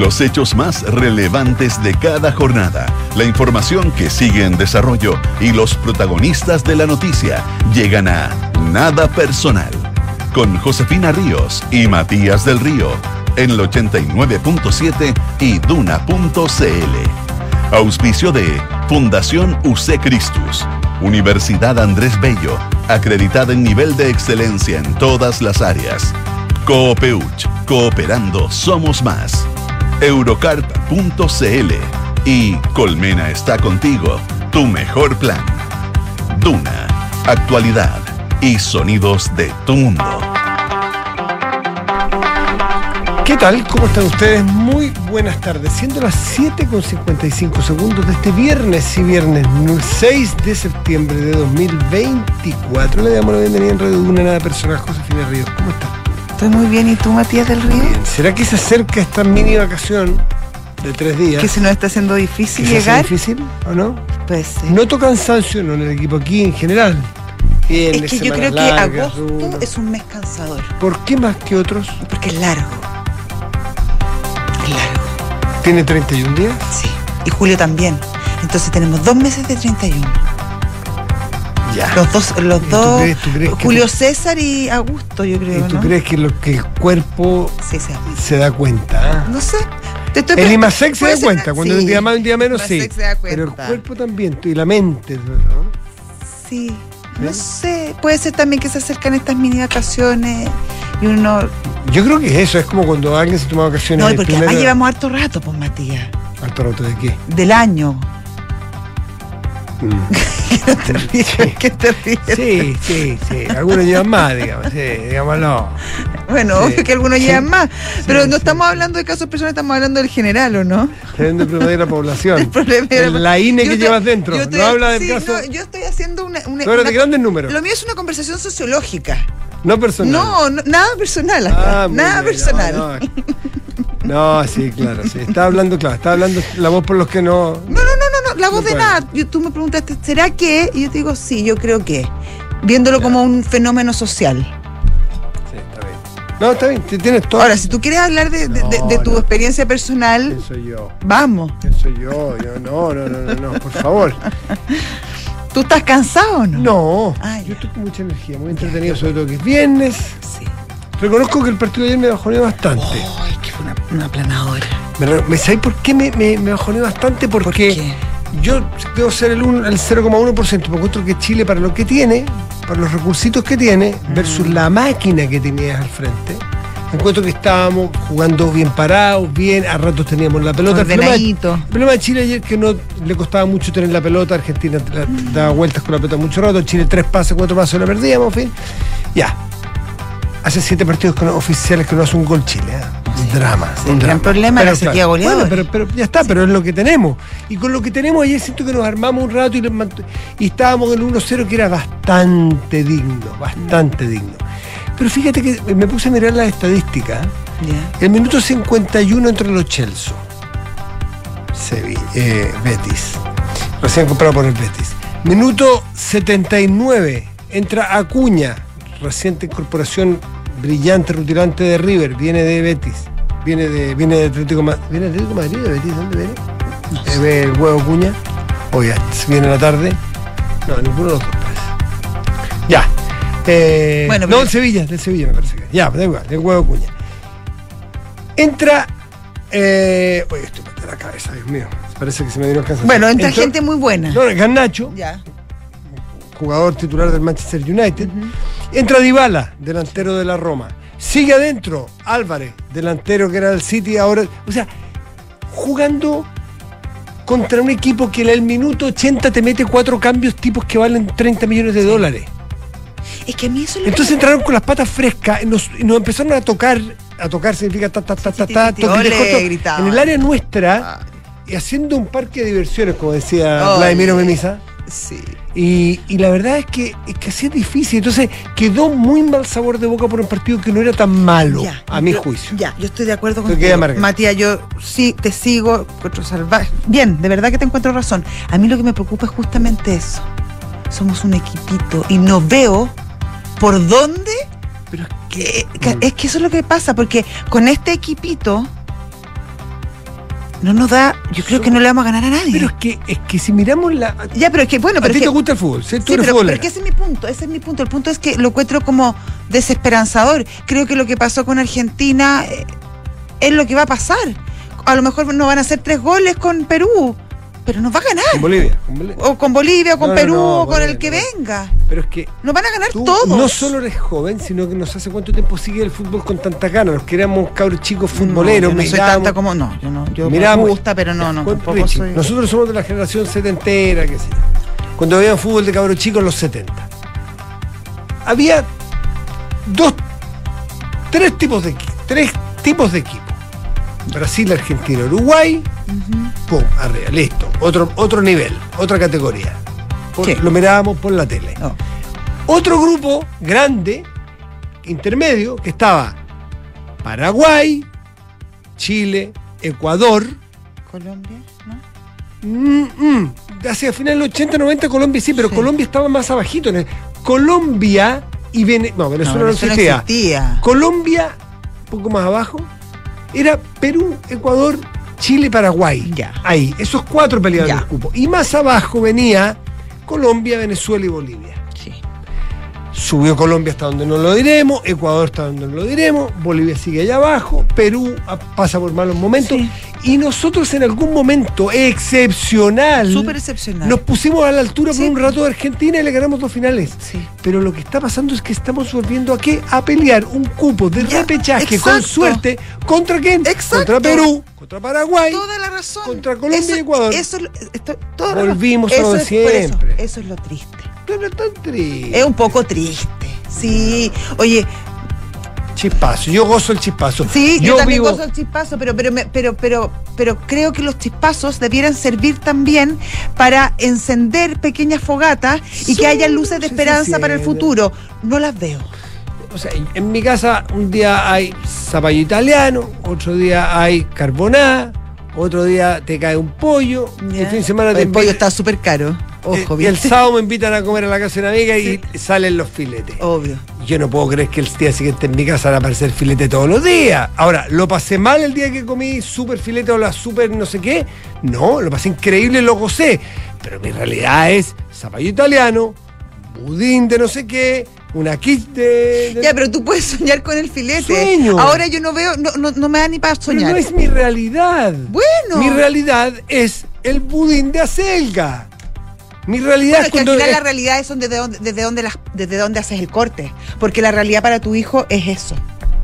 Los hechos más relevantes de cada jornada, la información que sigue en desarrollo y los protagonistas de la noticia llegan a Nada Personal, con Josefina Ríos y Matías del Río, en el 89.7 y Duna.cl. Auspicio de Fundación UC Christus, Universidad Andrés Bello, acreditada en nivel de excelencia en todas las áreas. Coopeuch, cooperando somos más. Eurocarp.cl y Colmena está contigo, tu mejor plan. Duna, actualidad y sonidos de tu mundo. ¿Qué tal? ¿Cómo están ustedes? Muy buenas tardes. Siendo las 7:55 de este viernes, 6 de septiembre de 2024. Le damos la bienvenida en Radio Duna, Nada Personal, Josefina Ríos. ¿Cómo estás? Estoy muy bien, ¿y tú, Matías del Río? Bien. ¿Será que se acerca esta mini vacación de 3 días? ¿Que se nos está haciendo difícil llegar? ¿Es difícil o no? Pues sí. Noto cansancio, no en el equipo, aquí en general. Es que yo creo que agosto es un mes cansador. ¿Por qué más que otros? Porque es largo. Es largo. ¿Tiene 31 días? Sí. Y julio también. Entonces tenemos 2 meses de 31. Ya. Los dos, ¿Tú crees Julio César y Augusto, yo creo. ¿Y tú ¿no? crees que el cuerpo sí, se da cuenta? No sé. El IMASEC se da cuenta, cuando un día más, un día menos, sí. Se da cuenta. Pero el cuerpo también, y la mente, ¿no? Sí. No sé. Puede ser también que se acercan estas mini vacaciones y uno. Yo creo que eso es como cuando alguien se toma vacaciones. No, porque además llevamos harto rato, pues, Matías. ¿Harto rato de qué? Del año. ¿Qué te ríes? Sí. Algunos llevan más, digamos. Sí, digámoslo. Bueno, sí. obvio que algunos llevan más. Pero no estamos hablando de casos personales, estamos hablando del general, ¿o no? Teniendo el problema de la población. El problema de la INE que llevas dentro. No habla del caso. No, yo estoy haciendo una Tú hablas de grandes números. Lo mío es una conversación sociológica. No personal. No, nada personal acá. Nada bien, personal. No, sí, claro. Sí. Está hablando la voz por los que no. No, la voz de nada. Tú me preguntaste, ¿será que? Y yo te digo, sí, yo creo que. Viéndolo como un fenómeno social. Sí, está bien. No, está bien, tienes todo. Ahora, si tú quieres hablar de tu experiencia personal. ¿Quién soy yo? Vamos. ¿Quién soy yo? No, por favor. ¿Tú estás cansado o no? No, Ay, yo estoy con mucha energía, muy entretenido, sobre todo que es viernes. Sí. Reconozco que el partido de ayer me bajoneó bastante. Ay, que fue una aplanadora. ¿Sabes por qué me bajoneó bastante? Porque ¿por qué? yo debo ser el 0,1%, porque encuentro que Chile, para lo que tiene, para los recursitos que tiene, versus la máquina que tenías al frente, encuentro que estábamos jugando bien parados, bien, a ratos teníamos la pelota. El problema de Chile ayer es que no le costaba mucho tener la pelota. Argentina daba vueltas con la pelota mucho rato. Chile 3 pases, 4 pases la perdíamos, en fin. Ya. Hace 7 partidos oficiales que no hace un gol Chile. Un drama. Un gran problema la sequía goleadora. Bueno, pero ya está, pero es lo que tenemos. Y con lo que tenemos ayer siento que nos armamos un rato y estábamos en el 1-0, que era bastante digno. Pero fíjate que me puse a mirar las estadísticas. Yeah. El minuto 51 entre los Chelsea. Betis. Recién comprado por el Betis. Minuto 79. Entra Acuña. Reciente incorporación brillante, rutilante de River. Viene de Betis. Viene de Atlético Madrid. ¿Viene de Atlético Madrid? ¿De Betis? ¿Dónde viene? No sé. El huevo Acuña. Oye, viene a la tarde. No, ninguno de los dos parece. Ya. Bueno, no, del Sevilla me parece que. Ya, da igual, del huevo Cuña. Entra. Oye, estoy de la cabeza, Dios mío. Parece que se me dieron cansancio. Bueno, entra gente muy buena. No, Garnacho, Ya. jugador titular del Manchester United. Entra Dybala, delantero de la Roma. Sigue adentro Álvarez, delantero que era del City ahora. O sea, jugando contra un equipo que en el minuto 80 te mete 4 cambios tipos que valen $30 millones. Es que a mí eso Entonces entraron con las patas frescas y nos empezaron a tocar. A tocar significa en el área nuestra, y haciendo un parque de diversiones, como decía Vladimiro Memisa. Sí. Y la verdad es que así es difícil. Entonces quedó muy mal sabor de boca por un partido que no era tan malo, a mi juicio. Ya, yo estoy de acuerdo contigo, Matías. Yo sí te sigo, encuentro salvaje. Bien, de verdad que te encuentro razón. A mí lo que me preocupa es justamente eso. Somos un equipito y no veo por dónde. Pero es que eso es lo que pasa, porque con este equipito no nos da, yo creo que no le vamos a ganar a nadie. Pero es que si miramos la... Ya, pero es que, bueno, a ti te gusta el fútbol, ¿sí? Tú eres futbolera. Pero es que ese es mi punto. El punto es que lo encuentro como desesperanzador. Creo que lo que pasó con Argentina es lo que va a pasar. A lo mejor no van a hacer 3 goles con Perú, pero nos va a ganar. Con Bolivia. O con Bolivia, o con Perú, o con el que venga. Pero es que nos van a ganar todos. No solo eres joven, sino que nos hace cuánto tiempo sigue el fútbol con tanta ganas. Nos queremos cabros chicos futboleros. No, yo no soy tanta como... No, yo me gusta, pero no, tampoco Richie, soy... Nosotros somos de la generación setentera, qué sé yo. Cuando veían fútbol de cabros chicos en los 70. Había 3 tipos de equipos. Brasil, Argentina, Uruguay, pum, arriba, listo. Otro nivel, otra categoría. Lo mirábamos por la tele. No. Otro grupo grande, intermedio, que estaba Paraguay, Chile, Ecuador. Colombia, ¿no? Hacia final del 80, 90 Colombia sí, pero Colombia estaba más abajito. Colombia y Venezuela no existía. Colombia, un poco más abajo. Era Perú, Ecuador, Chile, Paraguay. Ya. Ahí, esos 4 peleaban el cupo. Y más abajo venía Colombia, Venezuela y Bolivia. Sí. Subió Colombia hasta donde no lo diremos, Ecuador hasta donde no lo diremos, Bolivia sigue allá abajo, Perú pasa por malos momentos. Sí. Y nosotros en algún momento excepcional, súper excepcional, nos pusimos a la altura por un rato de Argentina y le ganamos 2 finales. Sí. Pero lo que está pasando es que estamos volviendo a pelear un cupo de repechaje con suerte. ¿Contra quién? Exacto. Contra Perú, contra Paraguay, toda la razón, contra Colombia y Ecuador. Volvimos a lo de siempre. Eso es lo triste. Pero no es tan triste. Es un poco triste. Sí. Oye, chispazo, yo gozo el chispazo. Sí, yo también gozo el chispazo, pero creo que los chispazos debieran servir también para encender pequeñas fogatas y que haya luces de esperanza para el futuro. No las veo. O sea, en mi casa un día hay zapallo italiano, otro día hay carbonada, otro día te cae un pollo, y el fin de semana el pollo está súper caro. Ojo, y el sábado me invitan a comer a la casa de una amiga y salen los filetes. Obvio. Yo no puedo creer que el día siguiente en mi casa van a aparecer filetes todos los días. Ahora, ¿lo pasé mal el día que comí súper filete o la súper no sé qué? No, lo pasé increíble, lo gocé. Pero mi realidad es zapallo italiano, budín de no sé qué, una kit de... Ya, pero tú puedes soñar con el filete. Sueño. Ahora yo no veo, no me da ni para soñar. Pero no es mi realidad. Bueno. Mi realidad es el budín de acelga. Mi realidad es que al final la realidad es desde dónde haces el corte. Porque la realidad para tu hijo es eso.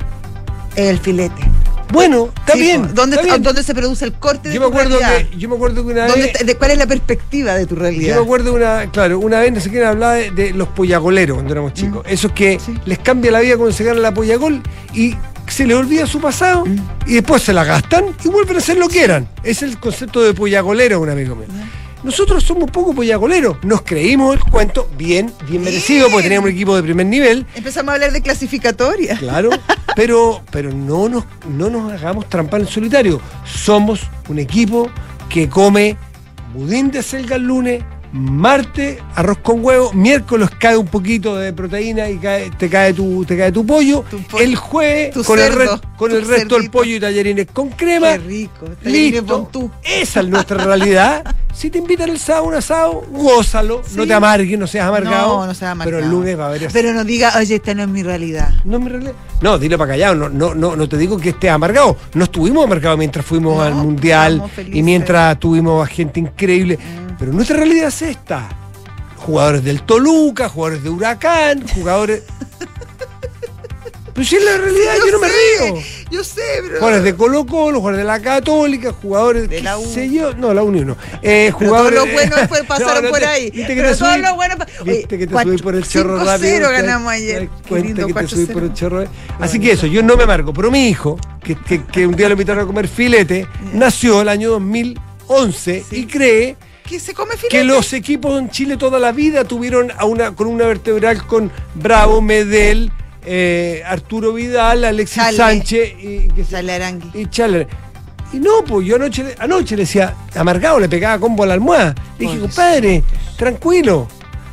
El filete. Bueno, está bien. ¿Dónde se produce el corte de tu realidad? Yo me acuerdo que una vez... ¿Cuál es la perspectiva de tu realidad? Yo me acuerdo una vez, no sé quién hablaba de los pollagoleros cuando éramos chicos. Esos que les cambia la vida cuando se gana la pollagol y se les olvida su pasado y después se la gastan y vuelven a hacer lo que eran. Es el concepto de pollagolero, un amigo mío. Nosotros somos poco pollagoleros. Nos creímos el cuento bien merecido porque teníamos un equipo de primer nivel. Empezamos a hablar de clasificatoria. Claro, pero no nos hagamos trampa en el solitario. Somos un equipo que come budín de acelga el lunes, martes arroz con huevo, miércoles cae un poquito de proteína y te cae tu pollo. El jueves con el resto del pollo y tallarines con crema. Qué rico. Listo. Esa es nuestra realidad. Si te invitan el sábado a un asado, gózalo, no te amargues, no seas amargado. No seas amargado. Pero el lunes va a haber asado. Pero no diga, oye, esta no es mi realidad. No es mi realidad. No, dilo para callado, no te digo que estés amargado. No estuvimos amargados mientras fuimos al mundial y mientras tuvimos a gente increíble. Pero nuestra realidad es esta. Jugadores del Toluca, jugadores de Huracán, jugadores... Pero si es la realidad, yo no me río. Yo sé, pero... Jugadores de Colo-Colo, jugadores de la Católica, jugadores de la U. No, la Unión no. Jugadores... Todos los buenos pasaron por ahí. Pero todos los buenos... Viste que te subí por el chorro rápido. 5-0 ganamos ayer. Cuenta que te subí por el chorro. Así que eso, yo no me amargo. Pero mi hijo, que un día lo invitaron a comer filete, nació el año 2011 y cree... ¿Que se come filete? Que los equipos en Chile toda la vida tuvieron con una vertebral con Bravo, Medel, Arturo Vidal, Alexis Sánchez y Chaler. Y no, pues yo anoche le decía, amargado, le pegaba combo a la almohada. Le dije, compadre, tranquilo,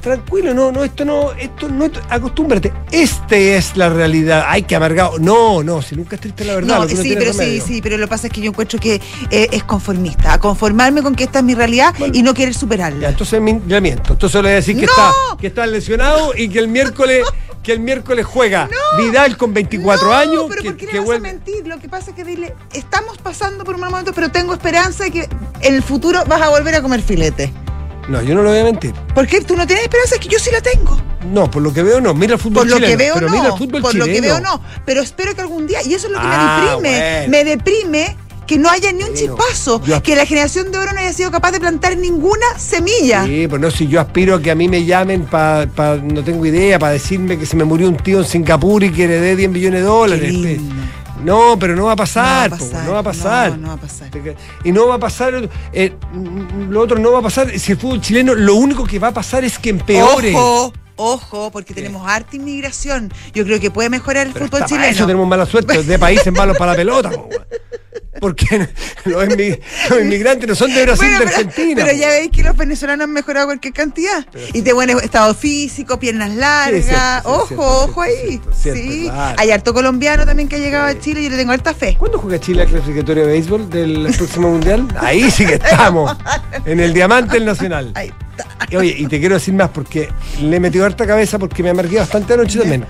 tranquilo, esto no, acostúmbrate. Esta es la realidad. Ay, que amargado. No, si nunca es triste la verdad. No, pero lo que pasa es que yo encuentro que es conformista. A conformarme con que esta es mi realidad y no querer superarla. Ya, entonces ya miento. Entonces le voy a decir que está lesionado y que el miércoles juega Vidal con 24 años. Pero ¿por qué le vas a mentir? Lo que pasa es que dile, estamos pasando por un mal momento, pero tengo esperanza de que en el futuro vas a volver a comer filete. No, yo no lo voy a mentir. ¿Por qué tú no tienes esperanza? Es que yo sí la tengo. No, por lo que veo no. Mira el fútbol chileno. Mira el fútbol chileno. Lo que veo no. Pero espero que algún día, y eso es lo que me deprime. Bueno. Me deprime que no haya ni un chispazo, que la generación de oro no haya sido capaz de plantar ninguna semilla. Sí, pues no, si yo aspiro a que a mí me llamen no tengo idea, para decirme que se me murió un tío en Singapur y que heredé $10 millones. No, pero no va a pasar. No va a pasar. Y no va a pasar. Lo otro no va a pasar. Si el fútbol chileno, lo único que va a pasar es que empeore. Ojo, porque tenemos harta inmigración. Yo creo que puede mejorar el fútbol chileno. Eso tenemos mala suerte, de países malos para la pelota. Porque los inmigrantes no son de Brasil, de Argentina. Pero ya veis que los venezolanos han mejorado cualquier cantidad. Y de buen estado físico, piernas largas. Ojo ahí. Sí. Hay harto colombiano también que ha llegado a Chile y yo le tengo harta fe. ¿Cuándo juega Chile la clasificatoria de béisbol del próximo mundial? Ahí sí que estamos. En el diamante del Nacional. Ahí está. Oye, y te quiero decir más porque le he metido harta cabeza porque me amargué bastante anoche también.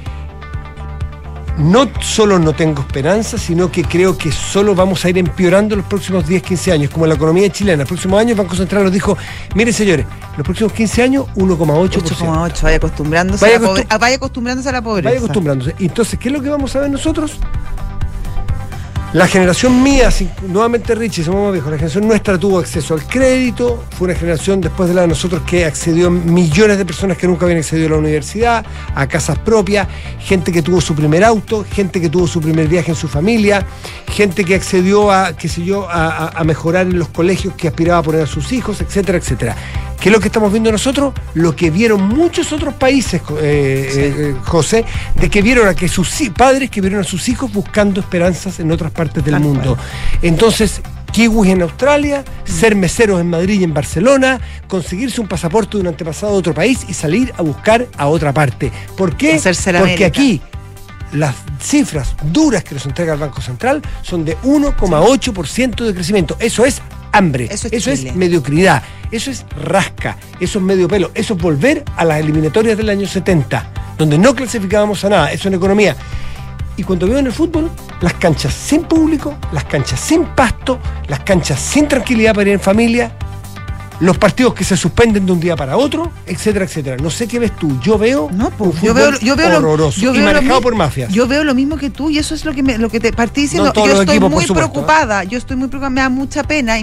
No solo no tengo esperanza, sino que creo que solo vamos a ir empeorando los próximos 10, 15 años, como la economía chilena. El próximo año el Banco Central nos dijo, miren señores, los próximos 15 años 1,8%. 8,8, vaya acostumbrándose a la pobreza. Vaya acostumbrándose. Entonces, ¿qué es lo que vamos a ver nosotros? La generación mía, nuevamente Richie, somos más viejos, la generación nuestra tuvo acceso al crédito, fue una generación después de la de nosotros que accedió a millones de personas que nunca habían accedido a la universidad, a casas propias, gente que tuvo su primer auto, gente que tuvo su primer viaje en su familia, gente que accedió a mejorar en los colegios que aspiraba a poner a sus hijos, etcétera, etcétera. ¿Qué es lo que estamos viendo nosotros? Lo que vieron muchos otros países, José, de que vieron a que sus padres que vieron a sus hijos buscando esperanzas en otras partes del mundo. Entonces, kiwis en Australia, ser meseros en Madrid y en Barcelona, conseguirse un pasaporte de un antepasado de otro país y salir a buscar a otra parte. ¿Por qué? Porque aquí las cifras duras que nos entrega el Banco Central son de 1,8% de crecimiento. Eso es hambre, eso es mediocridad, eso es rasca, eso es medio pelo, eso es volver a las eliminatorias del año 70, donde no clasificábamos a nada, eso en economía. Y cuando veo en el fútbol, las canchas sin público, las canchas sin pasto, las canchas sin tranquilidad para ir en familia, los partidos que se suspenden de un día para otro, etcétera, etcétera. No sé qué ves tú. Yo veo un fútbol horroroso y manejado por mafias. Yo veo lo mismo que tú y eso es lo que te partí diciendo. No, yo estoy muy preocupada. Yo estoy muy preocupada. Me da mucha pena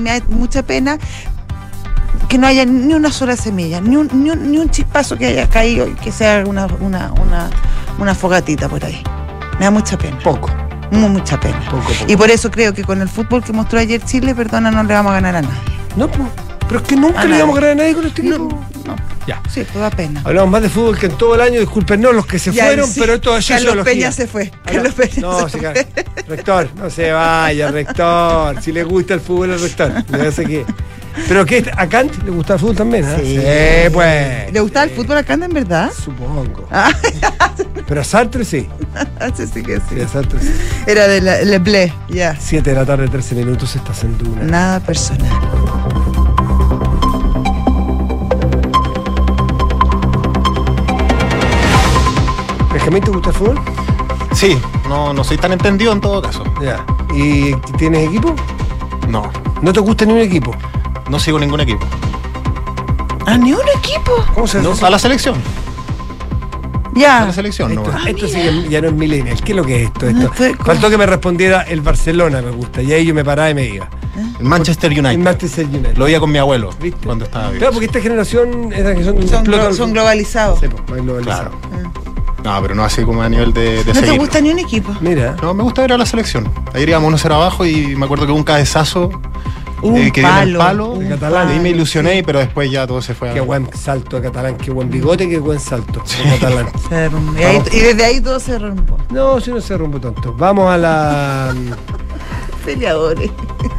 que no haya ni una sola semilla, ni un chispazo que haya caído y que sea una fogatita por ahí. Me da mucha pena. Mucha pena. Poco. Y por eso creo que con el fútbol que mostró ayer Chile, no le vamos a ganar a nadie. No, pues. Pero es que nunca le íbamos a ganar a nadie con este equipo. No. Ya. Sí, pues da pena. Hablamos más de fútbol que en todo el año, discúlpenos los que se fueron, sí. Pero esto es Carlos Peña se fue. Carlos Peña se fue. Rector, no se vaya, rector. Si le gusta el fútbol al rector. No sé qué. ¿Pero qué? ¿A Kant le gustaba el fútbol también? Sí, pues. ¿Le gustaba el fútbol a Kant en verdad? Supongo. Pero a Sartre sí. Sí que sí. Sí, a Sartre sí. Era de Le Blé, ya. 7 de la tarde, 13 minutos, estás en Duna. Nada personal. ¿Benjamín, te gusta el fútbol? Sí, no soy tan entendido en todo caso. Ya. ¿Y tienes equipo? No. ¿No te gusta ni un equipo? No sigo ningún equipo. ¿A ni un equipo? ¿Cómo se hace? A la selección. Ya. A la selección, no. Esto sí que ya no es millennial. ¿Qué es lo que es esto? Faltó que me respondiera el Barcelona, me gusta. Y ahí yo me paraba y me iba. El Manchester United. El Manchester United. Lo veía con mi abuelo. ¿Viste? Cuando estaba vivo. Claro, porque esta generación son globalizados. Sí, pues, más globalizados. Claro. No, pero no así como a nivel de ¿No seguir. te gusta ni un equipo? Mira. No, me gusta ver a la selección. Ayer íbamos 1-0 abajo y me acuerdo que hubo un cabezazo. Que dio el palo de Catalán. Ahí me ilusioné, pero después ya todo se fue. Qué buen salto de Catalán, qué buen bigote, qué buen salto de Catalán. Y desde ahí todo se derrumbó. No, sí, no se derrumbó tanto. Vamos a la peleadores.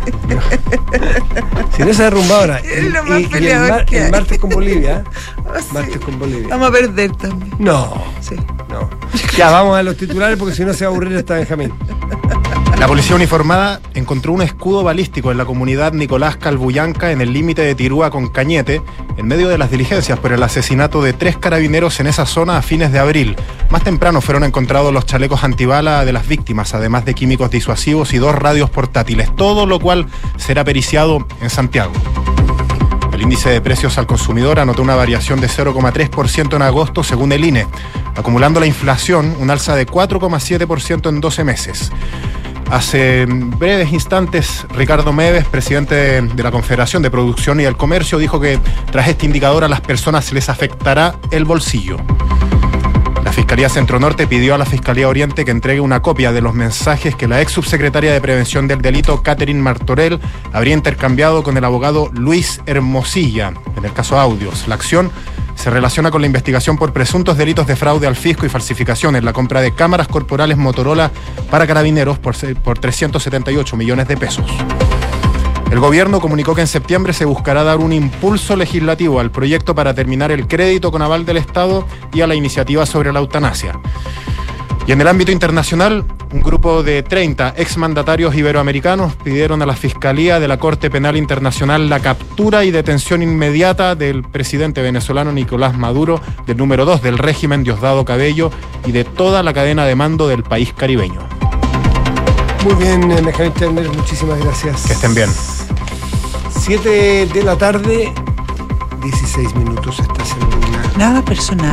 Si no se ha derrumbado ahora. Es lo más peleador que hay. El martes con Bolivia. Sí. Martes con Bolivia. Vamos a perder también. No. Sí. No. Ya, vamos a los titulares porque si no se va a aburrir esta Benjamín. La policía uniformada encontró un escudo balístico en la comunidad Nicolás Calbuyanca, en el límite de Tirúa con Cañete, en medio de las diligencias por el asesinato de 3 carabineros en esa zona a fines de abril. Más temprano fueron encontrados los chalecos antibala de las víctimas, además de químicos disuasivos y 2 radios portátiles, todo lo cual será periciado en Santiago. El índice de precios al consumidor anotó una variación de 0,3% en agosto, según el INE, acumulando la inflación un alza de 4,7% en 12 meses. Hace breves instantes, Ricardo Meves, presidente de la Confederación de Producción y del Comercio, dijo que tras este indicador a las personas les afectará el bolsillo. La Fiscalía Centro Norte pidió a la Fiscalía Oriente que entregue una copia de los mensajes que la ex subsecretaria de Prevención del Delito, Catherine Martorell, habría intercambiado con el abogado Luis Hermosilla, en el caso Audios. La acción se relaciona con la investigación por presuntos delitos de fraude al fisco y falsificación en la compra de cámaras corporales Motorola para carabineros por 378 millones de pesos. El gobierno comunicó que en septiembre se buscará dar un impulso legislativo al proyecto para terminar el crédito con aval del Estado y a la iniciativa sobre la eutanasia. Y en el ámbito internacional, un grupo de 30 exmandatarios iberoamericanos pidieron a la Fiscalía de la Corte Penal Internacional la captura y detención inmediata del presidente venezolano Nicolás Maduro, del número 2 del régimen Diosdado Cabello y de toda la cadena de mando del país caribeño. Muy bien, Benjamín Terner, muchísimas gracias. Que estén bien. 7 de la tarde, 16 minutos, está haciendo una... Nada personal.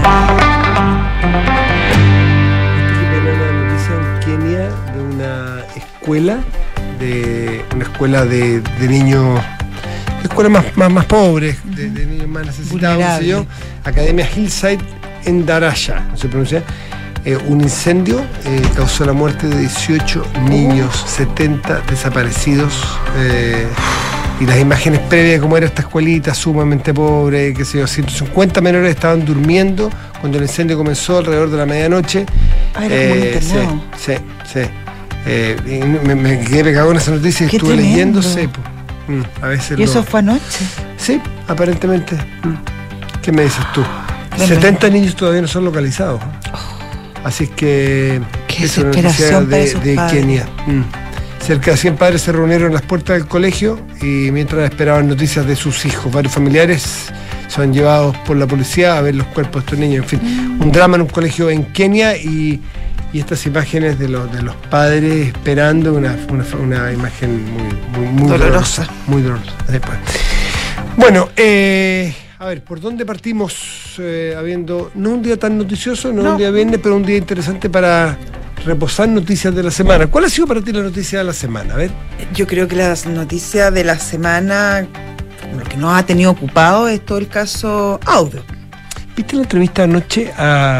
Una noticia en Kenia de una escuela de niños, escuelas más pobres, de niños más necesitados, qué sé yo, Academia Hillside en Daraya, no se pronuncia. Un incendio causó la muerte de 18 niños, 70 desaparecidos. Y las imágenes previas de cómo era esta escuelita sumamente pobre, qué sé yo, 150 menores estaban durmiendo cuando el incendio comenzó alrededor de la medianoche. Ah, era como un internado. Sí. Me quedé pegado en esa noticia y estuve tremendo. leyéndose. A veces ¿Y eso fue anoche? Sí, aparentemente. ¿Qué me dices tú? Tremendo. 70 niños todavía no son localizados. Así que Qué es una noticia desesperación para esos de padres. Kenia. Cerca de 100 padres se reunieron en las puertas del colegio y mientras esperaban noticias de sus hijos, varios familiares son llevados por la policía a ver los cuerpos de estos niños. En fin, un drama en un colegio en Kenia y estas imágenes de los padres esperando una imagen muy dolorosa. Muy dolorosa. Después. Bueno, a ver, ¿por dónde partimos? Habiendo no un día tan noticioso, no un día viernes, pero un día interesante para reposar noticias de la semana. ¿Cuál ha sido para ti la noticia de la semana? A ver. Yo creo que la noticia de la semana, lo que nos ha tenido ocupado es todo el caso Audio. ¿Viste la entrevista anoche a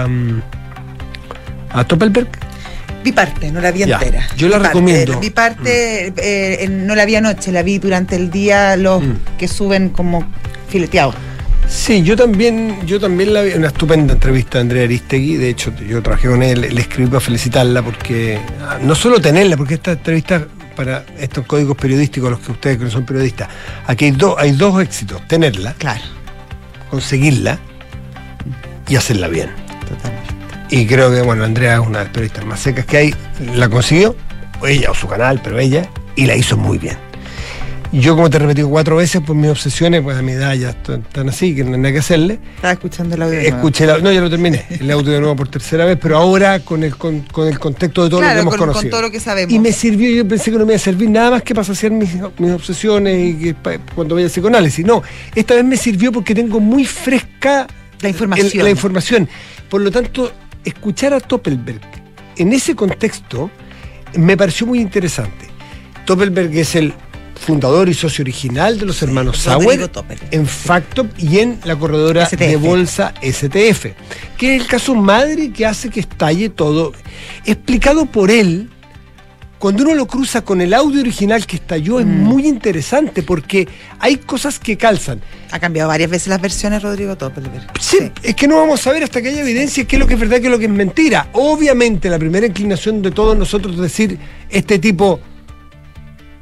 Doppelberg? Vi parte, no la vi entera. Yo la recomiendo. Vi parte, no la vi anoche, la vi durante el día los que suben como fileteados. Sí, yo también la vi, una estupenda entrevista de Andrea Aristegui. De hecho, yo trabajé con él, le escribí para felicitarla porque, no solo tenerla, porque esta entrevista para estos códigos periodísticos, los que ustedes que no son periodistas, aquí hay dos éxitos: tenerla, claro, conseguirla y hacerla bien. Totalmente. Y creo que, bueno, Andrea es una de las periodistas más secas que hay, la consiguió, ella o su canal, pero ella, y la hizo muy bien. Yo, como te he repetido 4 veces, pues mis obsesiones, pues a mi edad ya están así, que no hay nada que hacerle. Estaba escuchando el audio. No, ya lo terminé, el audio de nuevo por 3ª vez, pero ahora con el contexto de todo lo que hemos conocido. Con todo lo que sabemos. Y me sirvió, yo pensé que no me iba a servir nada más que para saciar mis obsesiones y que cuando vaya a psicoanálisis. No, esta vez me sirvió porque tengo muy fresca la información. La información. Por lo tanto, escuchar a Doppelberg en ese contexto me pareció muy interesante. Doppelberg es el fundador y socio original de los hermanos Sauer en Factop y en la corredora STF. De bolsa STF, que es el caso madre que hace que estalle todo, explicado por él. Cuando uno lo cruza con el audio original que estalló, es muy interesante porque hay cosas que calzan. Ha cambiado varias veces las versiones Rodrigo Doppelberg. Sí, es que no vamos a ver hasta que haya evidencia qué es lo que es verdad y qué es lo que es mentira. Obviamente la primera inclinación de todos nosotros es decir, este tipo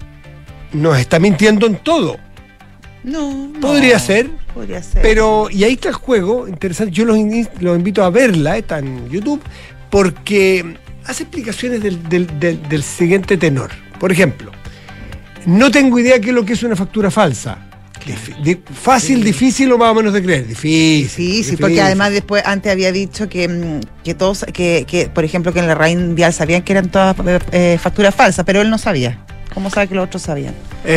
nos está mintiendo en todo. No. Podría ser. Podría ser. Pero, y ahí está el juego, interesante. Yo los invito a verla, está en YouTube, porque hace explicaciones del siguiente tenor. Por ejemplo, no tengo idea qué es lo que es una factura falsa. Fácil, difícil o más o menos de creer. Difícil, porque además después antes había dicho que todos, que por ejemplo que en la RAI Mundial sabían que eran todas facturas falsas, pero él no sabía. ¿Cómo sabe que los otros sabían?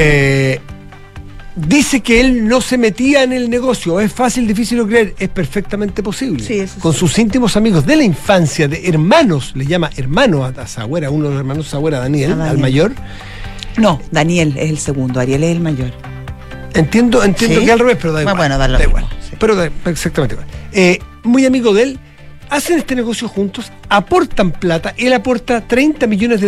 Dice que él no se metía en el negocio. Es fácil, difícil o creer. Es perfectamente posible. Sí, eso con sus íntimos amigos de la infancia, de hermanos, le llama hermano a Sagüera, uno de los hermanos Sagüera, Daniel, al mayor. No, Daniel es el segundo, Ariel es el mayor. Entiendo ¿sí? Que al revés, pero da igual. Bueno, da igual. Sí. Pero exactamente igual. Muy amigo de él, hacen este negocio juntos, aportan plata, él aporta $30 millones,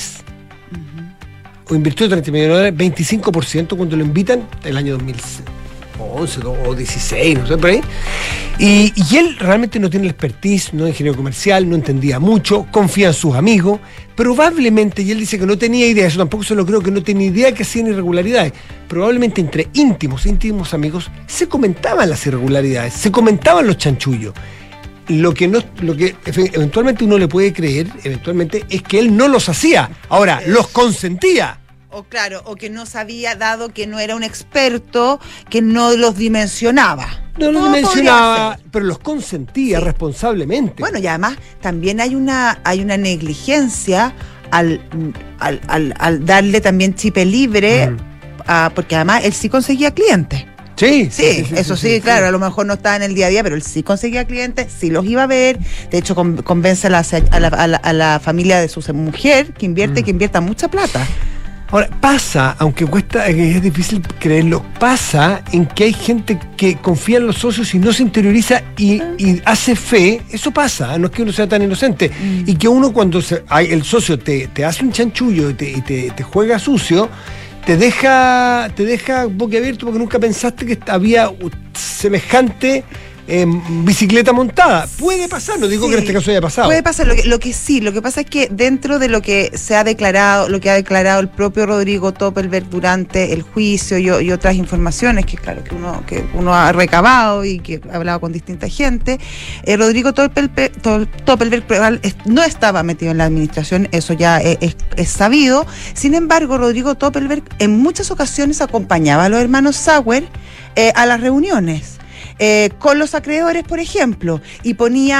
o invirtió $30 millones, 25% cuando lo invitan, el año 2011 o 16, no sé, por ahí. Y él realmente no tiene el expertise, no es ingeniero comercial, no entendía mucho, confía en sus amigos, probablemente, y él dice que no tenía idea, eso tampoco se lo creo, que no tenía idea que hacían irregularidades, probablemente entre íntimos amigos se comentaban las irregularidades, se comentaban los chanchullos. Lo que eventualmente uno le puede creer, es que él no los hacía, ahora los consentía. O que no sabía, dado que no era un experto, que no los dimensionaba. No los dimensionaba, pero los consentía responsablemente. Bueno, y además también hay una negligencia al darle también chipe libre, porque además él sí conseguía clientes. Sí, eso sí, claro, a lo mejor no estaba en el día a día, pero él sí conseguía clientes, sí los iba a ver. De hecho, convence a la familia de su mujer que invierta mucha plata. Ahora, pasa, aunque es difícil creerlo, pasa en que hay gente que confía en los socios y no se interioriza y hace fe. Eso pasa, no es que uno sea tan inocente. Y que uno cuando el socio te hace un chanchullo y te juega sucio, te deja boquiabierto porque nunca pensaste que había semejante bicicleta montada. Puede pasar, no digo que en este caso haya pasado. Puede pasar, lo que pasa es que dentro de lo que se ha declarado, lo que ha declarado el propio Rodrigo Toppelberg durante el juicio y otras informaciones que claro que uno ha recabado y que ha hablado con distinta gente, Rodrigo Toppelberg no estaba metido en la administración, eso ya es sabido. Sin embargo, Rodrigo Toppelberg en muchas ocasiones acompañaba a los hermanos Sauer a las reuniones. Con los acreedores, por ejemplo, y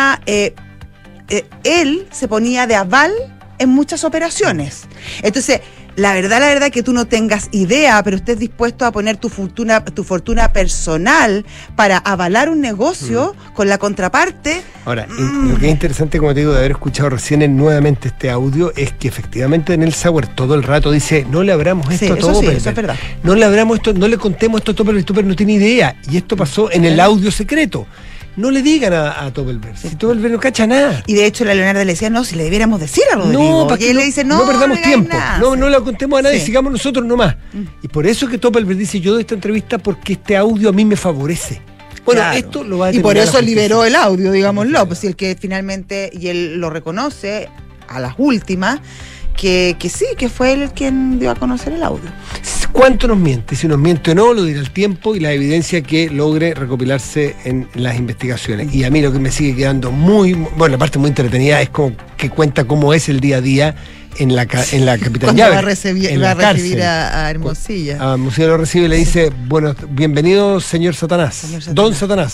él se ponía de aval en muchas operaciones. Entonces, la verdad que tú no tengas idea, pero estés dispuesto a poner tu fortuna personal para avalar un negocio con la contraparte. Ahora, lo que es interesante, como te digo, de haber escuchado recién nuevamente este audio, es que efectivamente Daniel Sauer todo el rato dice, no le abramos esto a Toppelberg. Eso es verdad. No le abramos esto, no le contemos esto a Toppelberg no tiene idea. Y esto pasó en el audio secreto. No le digan a Toppelberg, si Toppelberg no cacha nada. Y de hecho la Leonarda le decía, no, si le debiéramos decir a Rodrigo. No, y él le dice, no perdamos tiempo, no la contemos a nadie, sigamos nosotros nomás. Y por eso que Toppelberg dice, yo doy esta entrevista porque este audio a mí me favorece. Bueno, claro. Esto lo va a y por eso liberó el audio, digámoslo, pues si el que finalmente, y él lo reconoce a las últimas, que sí, que fue él quien dio a conocer el audio. ¿Cuánto nos miente? Si nos miente o no, lo dirá el tiempo y la evidencia que logre recopilarse en las investigaciones. Y a mí lo que me sigue quedando la parte muy entretenida es como que cuenta cómo es el día a día en la Capitán Llave. Va a recibir a Hermosilla. A Hermosilla lo recibe y le dice, bueno, bienvenido señor Satanás. Don Satanás.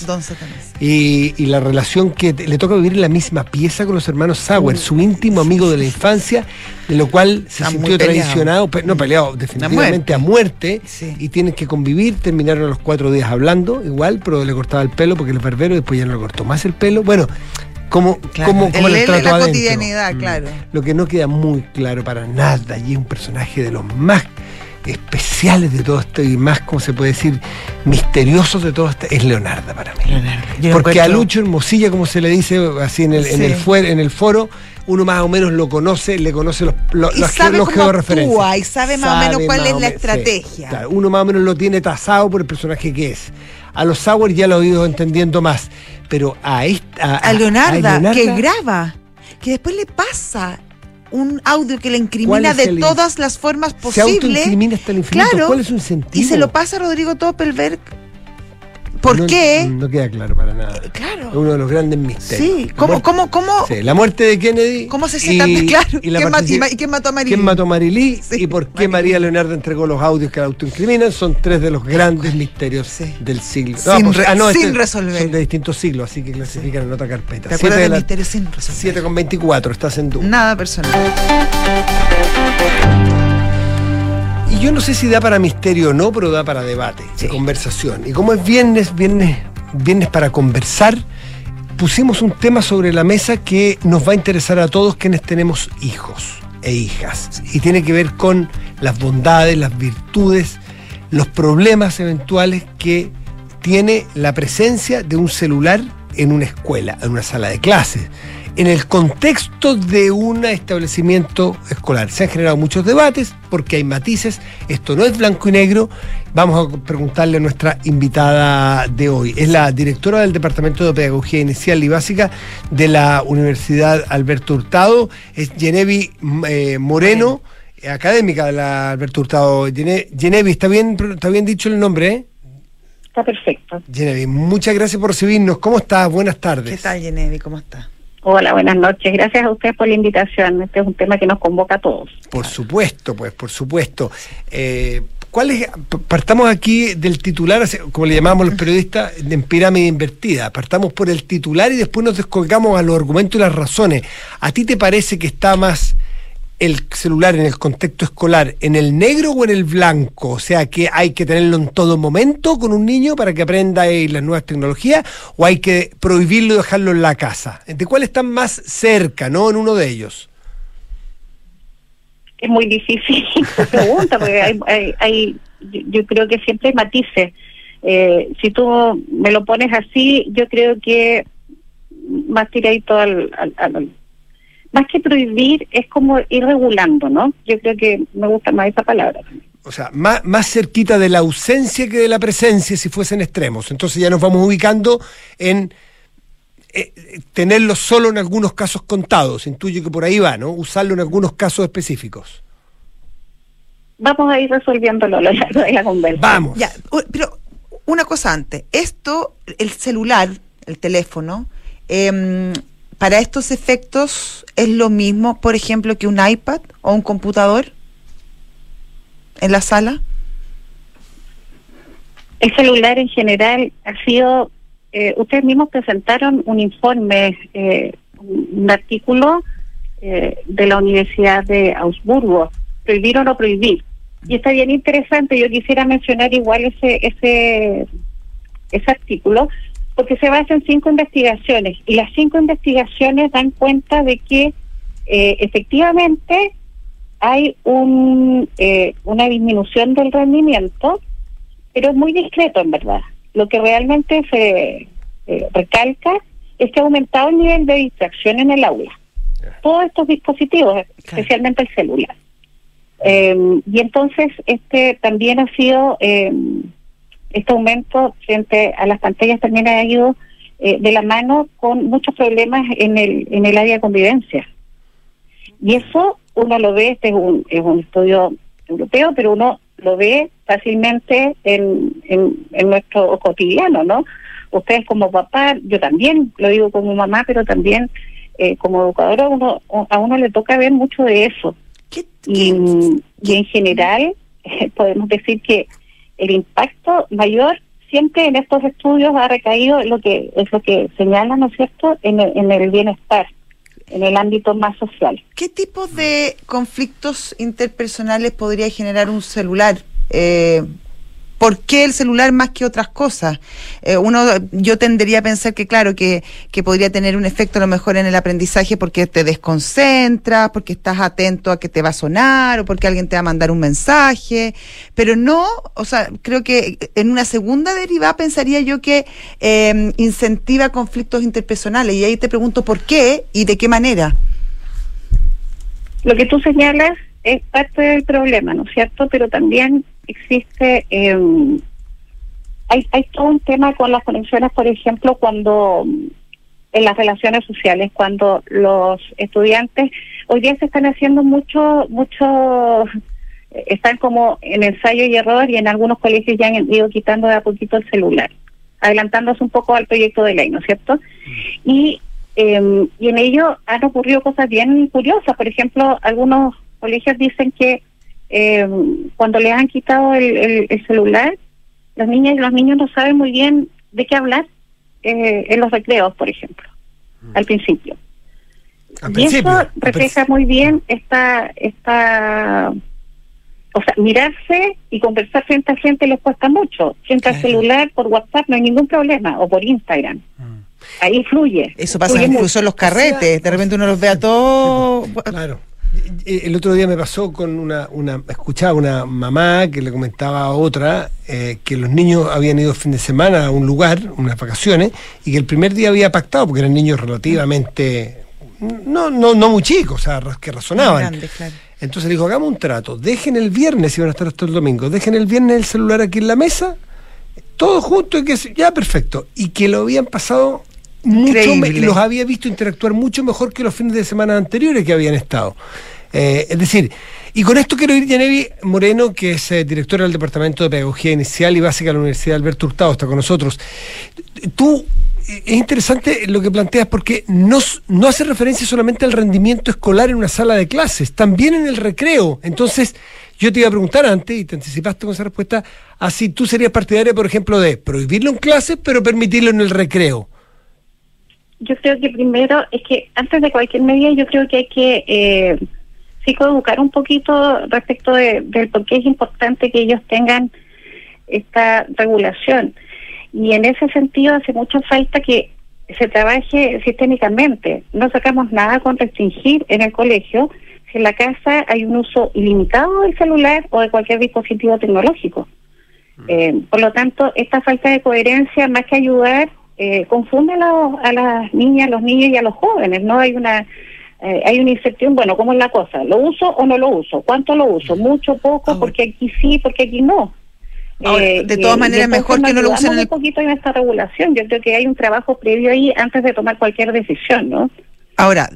Y la relación que le toca vivir en la misma pieza con los hermanos Sauer, su íntimo amigo de la infancia, de lo cual se sintió traicionado, peleado definitivamente a muerte, y tienen que convivir. Terminaron a los 4 días hablando igual, pero le cortaba el pelo porque él es barbero, después ya no le cortó más el pelo. Bueno, como el trato la adentro. Cotidianidad, claro. Lo que no queda muy claro para nada, y es un personaje de los más especiales de todo esto y más, como se puede decir, misteriosos de todo esto, es Leonarda para mí. Porque a Lucho Hermosilla, como se le dice así en el foro, uno más o menos lo conoce, le conoce los georreferencias. Y sabe más o menos cuál es la estrategia. Claro, uno más o menos lo tiene tasado por el personaje que es. A los Sauer ya lo he ido entendiendo más. Pero a Leonarda, que graba, que después le pasa un audio que le incrimina de todas las formas posibles. Se autoincrimina hasta el infinito. Claro, ¿cuál es un sentido? Y se lo pasa a Rodrigo Doppelberg. ¿Por qué? No queda claro para nada. Claro. Es uno de los grandes misterios. Sí, ¿cómo? Sí, la muerte de Kennedy. ¿Cómo se sienta? Claro. ¿Y quién mató a Marilí? ¿Quién mató a Marilí? Sí, ¿y por qué María Leonardo entregó los audios que la autoincriminan? Son tres de los grandes misterios del siglo. Sin resolver. Son de distintos siglos, así que clasifican en otra carpeta. ¿Te acuerdas del misterio sin resolver? 7:24, estás en duda. Nada personal. Y yo no sé si da para misterio o no, pero da para debate, conversación. Y como es viernes para conversar, pusimos un tema sobre la mesa que nos va a interesar a todos quienes tenemos hijos e hijas. Y tiene que ver con las bondades, las virtudes, los problemas eventuales que tiene la presencia de un celular en una escuela, en una sala de clases, en el contexto de un establecimiento escolar. Se han generado muchos debates porque hay matices, esto no es blanco y negro. Vamos a preguntarle a nuestra invitada de hoy. Es la directora del Departamento de Pedagogía Inicial y Básica de la Universidad Alberto Hurtado, es Genevi Moreno, académica de la Alberto Hurtado. Genevi, ¿está bien dicho el nombre, eh? Está perfecto. Genevi, muchas gracias por recibirnos. ¿Cómo estás? Buenas tardes. ¿Qué tal, Genevi? ¿Cómo estás? Hola, buenas noches. Gracias a ustedes por la invitación. Este es un tema que nos convoca a todos. Por supuesto, por supuesto. Partamos aquí del titular, como le llamamos los periodistas, en pirámide invertida. Partamos por el titular y después nos descolgamos a los argumentos y las razones. ¿A ti te parece que está más el celular en el contexto escolar en el negro o en el blanco? O sea, que hay que tenerlo en todo momento con un niño para que aprenda las nuevas tecnologías, o hay que prohibirlo y dejarlo en la casa. ¿De cuál están más cerca, no, en uno de ellos? Es muy difícil tu pregunta, porque yo creo que siempre hay matices. Si tú me lo pones así, yo creo que más tiradito al más que prohibir, es como ir regulando, ¿no? Yo creo que me gusta más esa palabra. O sea, más cerquita de la ausencia que de la presencia, si fuesen extremos. Entonces ya nos vamos ubicando en tenerlo solo en algunos casos contados. Intuyo que por ahí va, ¿no? Usarlo en algunos casos específicos. Vamos a ir resolviéndolo a lo largo de la conversación. Vamos. Ya, pero una cosa antes. Esto, el celular, el teléfono, para estos efectos, ¿es lo mismo, por ejemplo, que un iPad o un computador en la sala? El celular en general ha sido... ustedes mismos presentaron un informe, un artículo de la Universidad de Augsburgo, prohibir o no prohibir. Y está bien interesante. Yo quisiera mencionar igual ese artículo, porque se basa en 5 investigaciones, y las 5 investigaciones dan cuenta de que efectivamente hay una disminución del rendimiento, pero es muy discreto en verdad. Lo que realmente se recalca es que ha aumentado el nivel de distracción en el aula. Todos estos dispositivos, especialmente el celular. Y entonces también ha sido... este aumento frente a las pantallas también ha ido de la mano con muchos problemas en el área de convivencia. Y eso uno lo ve, es un estudio europeo, pero uno lo ve fácilmente en nuestro cotidiano, ¿no? Ustedes como papá, yo también lo digo como mamá, pero también como educadora, a uno le toca ver mucho de eso. Y en general podemos decir que el impacto mayor siempre en estos estudios ha recaído en lo que señala, ¿no es cierto?, en el bienestar, en el ámbito más social. ¿Qué tipo de conflictos interpersonales podría generar un celular? ¿Por qué el celular más que otras cosas? Yo tendería a pensar que claro, que podría tener un efecto a lo mejor en el aprendizaje porque te desconcentras, porque estás atento a que te va a sonar o porque alguien te va a mandar un mensaje, pero no, o sea, creo que en una segunda derivada pensaría yo que incentiva conflictos interpersonales, y ahí te pregunto por qué y de qué manera. Lo que tú señalas es parte del problema, ¿no es cierto? Pero también existe, hay todo un tema con las conexiones, por ejemplo, cuando en las relaciones sociales, cuando los estudiantes hoy día se están haciendo mucho, están como en ensayo y error, y en algunos colegios ya han ido quitando de a poquito el celular, adelantándose un poco al proyecto de ley, ¿no es cierto? Y en ello han ocurrido cosas bien curiosas. Por ejemplo, algunos colegios dicen que cuando les han quitado el celular, las niñas y los niños no saben muy bien de qué hablar en los recreos, por ejemplo, al principio. Y eso refleja muy bien o sea, mirarse y conversar frente a frente les cuesta mucho. Frente al celular, por WhatsApp, no hay ningún problema, o por Instagram. Ahí fluye. Eso pasa incluso en los carretes, de repente uno los ve a todos. Claro. El otro día me pasó con escuchaba una mamá que le comentaba a otra que los niños habían ido fin de semana a un lugar, unas vacaciones, y que el primer día había pactado, porque eran niños relativamente, no muy chicos, o sea, que razonaban. Grande, claro. Entonces le dijo, hagamos un trato, dejen el viernes, si van a estar hasta el domingo, dejen el viernes el celular aquí en la mesa, todos juntos, y que ya perfecto, y que lo habían pasado mucho, los había visto interactuar mucho mejor que los fines de semana anteriores que habían estado. Es decir, y con esto quiero ir, Yanevi Moreno, que es directora del Departamento de Pedagogía Inicial y Básica de la Universidad Alberto Hurtado, está con nosotros. Es interesante lo que planteas, porque no hace referencia solamente al rendimiento escolar en una sala de clases, también en el recreo. Entonces, yo te iba a preguntar antes, y te anticipaste con esa respuesta, así tú serías partidaria, por ejemplo, de prohibirlo en clases, pero permitirlo en el recreo. Yo creo que primero, es que antes de cualquier medida, yo creo que hay que psicoeducar un poquito respecto del por qué es importante que ellos tengan esta regulación. Y en ese sentido hace mucha falta que se trabaje sistémicamente. No sacamos nada con restringir en el colegio si en la casa hay un uso ilimitado del celular o de cualquier dispositivo tecnológico. Por lo tanto, esta falta de coherencia, más que ayudar, confunde a las niñas, los niños y a los jóvenes. No hay una incertidumbre. Bueno, ¿cómo es la cosa? ¿Lo uso o no lo uso? ¿Cuánto lo uso? ¿Mucho, poco? Porque aquí sí, porque aquí no. Ahora, de todas maneras, mejor que no lo usen un poquito en esta regulación. Yo creo que hay un trabajo previo ahí antes de tomar cualquier decisión, ¿no? Ahora,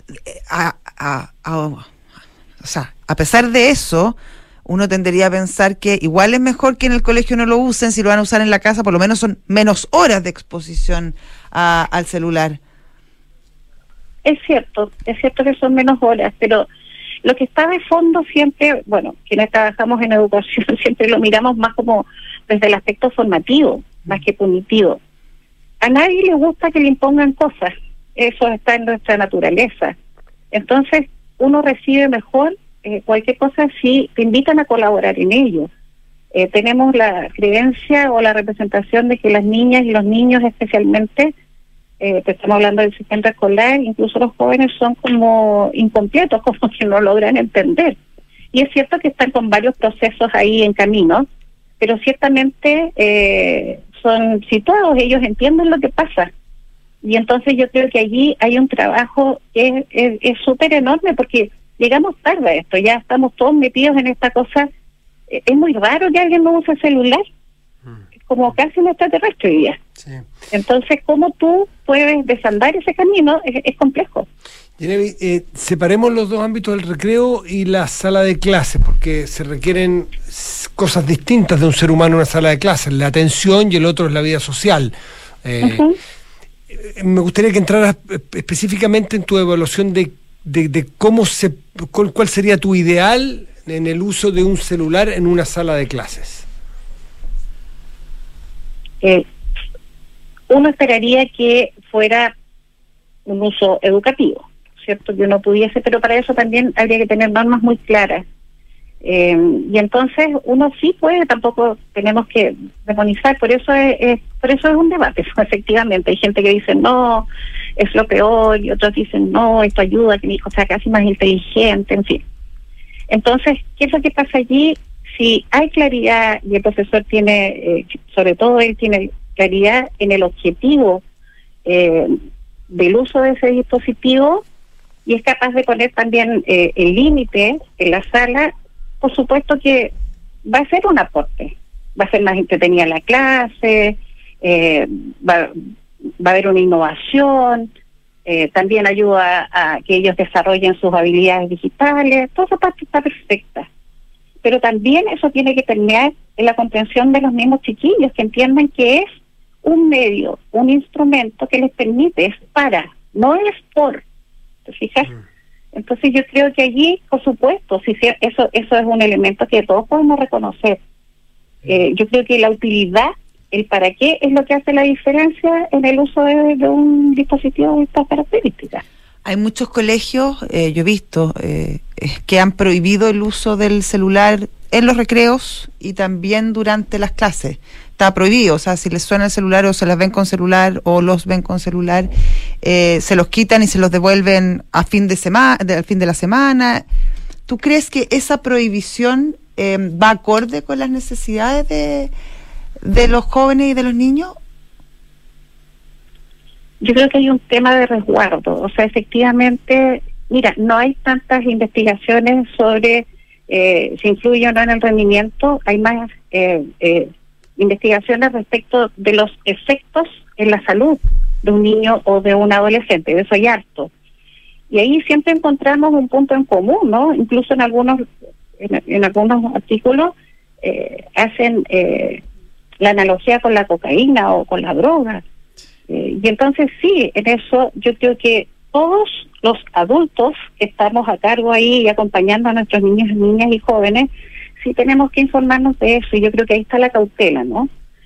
o sea, a pesar de eso, uno tendería a pensar que igual es mejor que en el colegio no lo usen. Si lo van a usar en la casa, por lo menos son menos horas de exposición al celular. Es cierto que son menos horas, pero lo que está de fondo siempre, bueno, quienes trabajamos en educación siempre lo miramos más como desde el aspecto formativo, más que punitivo. A nadie le gusta que le impongan cosas, eso está en nuestra naturaleza. Entonces, uno recibe mejor cualquier cosa si te invitan a colaborar en ello. Tenemos la creencia o la representación de que las niñas y los niños especialmente, estamos hablando del sistema escolar, incluso los jóvenes son como incompletos, como que no logran entender. Y es cierto que están con varios procesos ahí en camino, pero ciertamente son situados, ellos entienden lo que pasa. Y entonces yo creo que allí hay un trabajo que es súper enorme, porque llegamos tarde a esto, ya estamos todos metidos en esta cosa. Es muy raro que alguien no use celular, como casi un extraterrestre hoy día. Sí. Entonces, ¿cómo tú puedes desandar ese camino? Es complejo. Yanevi, separemos los dos ámbitos del recreo y la sala de clases, porque se requieren cosas distintas de un ser humano en una sala de clases, la atención y el otro es la vida social. Me gustaría que entraras específicamente en tu evaluación de cuál sería tu ideal en el uso de un celular en una sala de clases. Uno esperaría que fuera un uso educativo, ¿cierto? Que uno pudiese, pero para eso también habría que tener normas muy claras. Y entonces uno sí puede, tampoco tenemos que demonizar, por eso es un debate, efectivamente. Hay gente que dice no, es lo peor, y otros dicen no, esto ayuda a que mi hijo sea casi más inteligente, en fin. Entonces, ¿qué es lo que pasa allí? Si hay claridad y el profesor tiene, sobre todo él tiene claridad en el objetivo del uso de ese dispositivo y es capaz de poner también el límite en la sala, por supuesto que va a ser un aporte, va a ser más entretenida la clase, va a haber una innovación, también ayuda a que ellos desarrollen sus habilidades digitales, toda esa parte está perfecta. Pero también eso tiene que permear en la comprensión de los mismos chiquillos, que entiendan que es un medio, un instrumento que les permite, es para, no es por. ¿Te fijas? Entonces yo creo que allí, por supuesto, si eso es un elemento que todos podemos reconocer. Yo creo que la utilidad, el para qué, es lo que hace la diferencia en el uso de un dispositivo de estas características. Hay muchos colegios, yo he visto, que han prohibido el uso del celular en los recreos y también durante las clases. Está prohibido, o sea, si les suena el celular o se las ven con celular o los ven con celular, se los quitan y se los devuelven al fin de la semana. ¿Tú crees que esa prohibición va acorde con las necesidades de los jóvenes y de los niños? Yo creo que hay un tema de resguardo, o sea, efectivamente, mira, no hay tantas investigaciones sobre si influye o no en el rendimiento, hay más investigaciones respecto de los efectos en la salud de un niño o de un adolescente, de eso hay harto. Y ahí siempre encontramos un punto en común, ¿no? Incluso en algunos artículos hacen la analogía con la cocaína o con la droga. Y entonces sí, en eso yo creo que todos los adultos que estamos a cargo ahí y acompañando a nuestros niños, niñas y jóvenes, sí tenemos que informarnos de eso, y yo creo que ahí está la cautela, ¿no?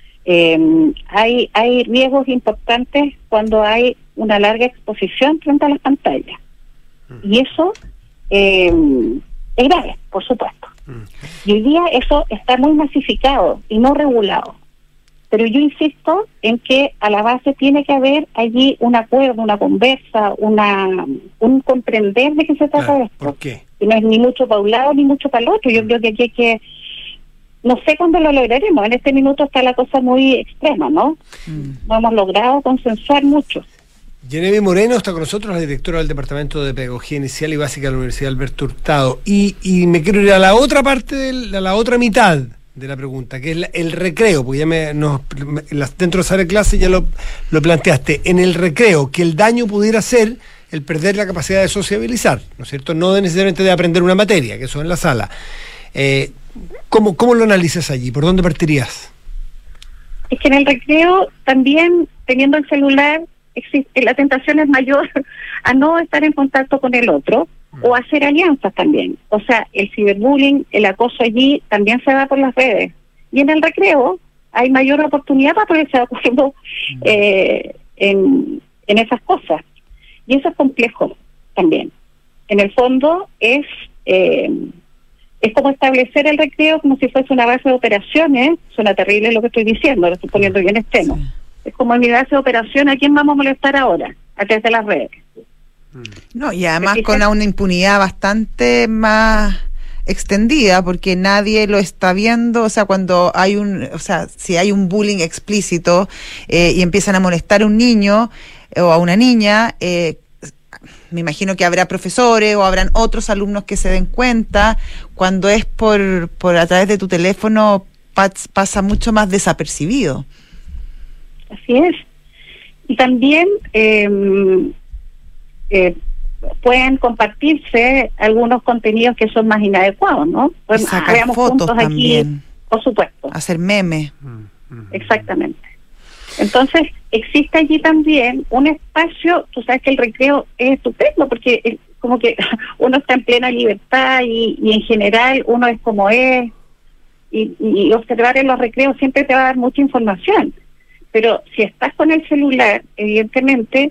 Hay riesgos importantes cuando hay una larga exposición frente a las pantallas, y eso es grave, por supuesto. Y hoy día eso está muy masificado y no regulado. Pero yo insisto en que a la base tiene que haber allí un acuerdo, una conversa, un comprender de qué se trata de esto. ¿Por qué? Y no es ni mucho para un lado ni mucho para el otro. Yo creo que aquí hay que... No sé cuándo lo lograremos. En este minuto está la cosa muy extrema, ¿no? No hemos logrado consensuar mucho. Genevieve Moreno está con nosotros, la directora del Departamento de Pedagogía Inicial y Básica de la Universidad Alberto Hurtado. Y me quiero ir a la otra parte, a la otra mitad de la pregunta, que es el recreo, porque ya dentro de sala de clase ya lo planteaste. En el recreo, que el daño pudiera ser el perder la capacidad de sociabilizar, ¿no es cierto? No necesariamente de aprender una materia, que eso en la sala. ¿Cómo lo analizas allí? ¿Por dónde partirías? Es que en el recreo también, teniendo el celular, la tentación es mayor a no estar en contacto con el otro o hacer alianzas también. O sea, el ciberbullying, el acoso allí también se da por las redes. Y en el recreo hay mayor oportunidad para ponerse de acuerdo en esas cosas. Y eso es complejo también. En el fondo es como establecer el recreo como si fuese una base de operaciones. Suena terrible lo que estoy diciendo, lo estoy poniendo bien extremo. Sí. Es como en mi base de operación, ¿a quién vamos a molestar ahora? A través de las redes. No, y además con una impunidad bastante más extendida, porque nadie lo está viendo. O sea, cuando hay si hay un bullying explícito y empiezan a molestar a un niño o a una niña, me imagino que habrá profesores o habrán otros alumnos que se den cuenta. Cuando es por a través de tu teléfono, pasa mucho más desapercibido. Así es. Y también pueden compartirse algunos contenidos que son más inadecuados, ¿no? Pues sacar fotos también. Aquí, por supuesto. Hacer memes. Exactamente. Entonces, existe allí también un espacio. Tú sabes que el recreo es estupendo porque como que uno está en plena libertad y en general uno es como es, y observar en los recreos siempre te va a dar mucha información. Pero si estás con el celular, evidentemente,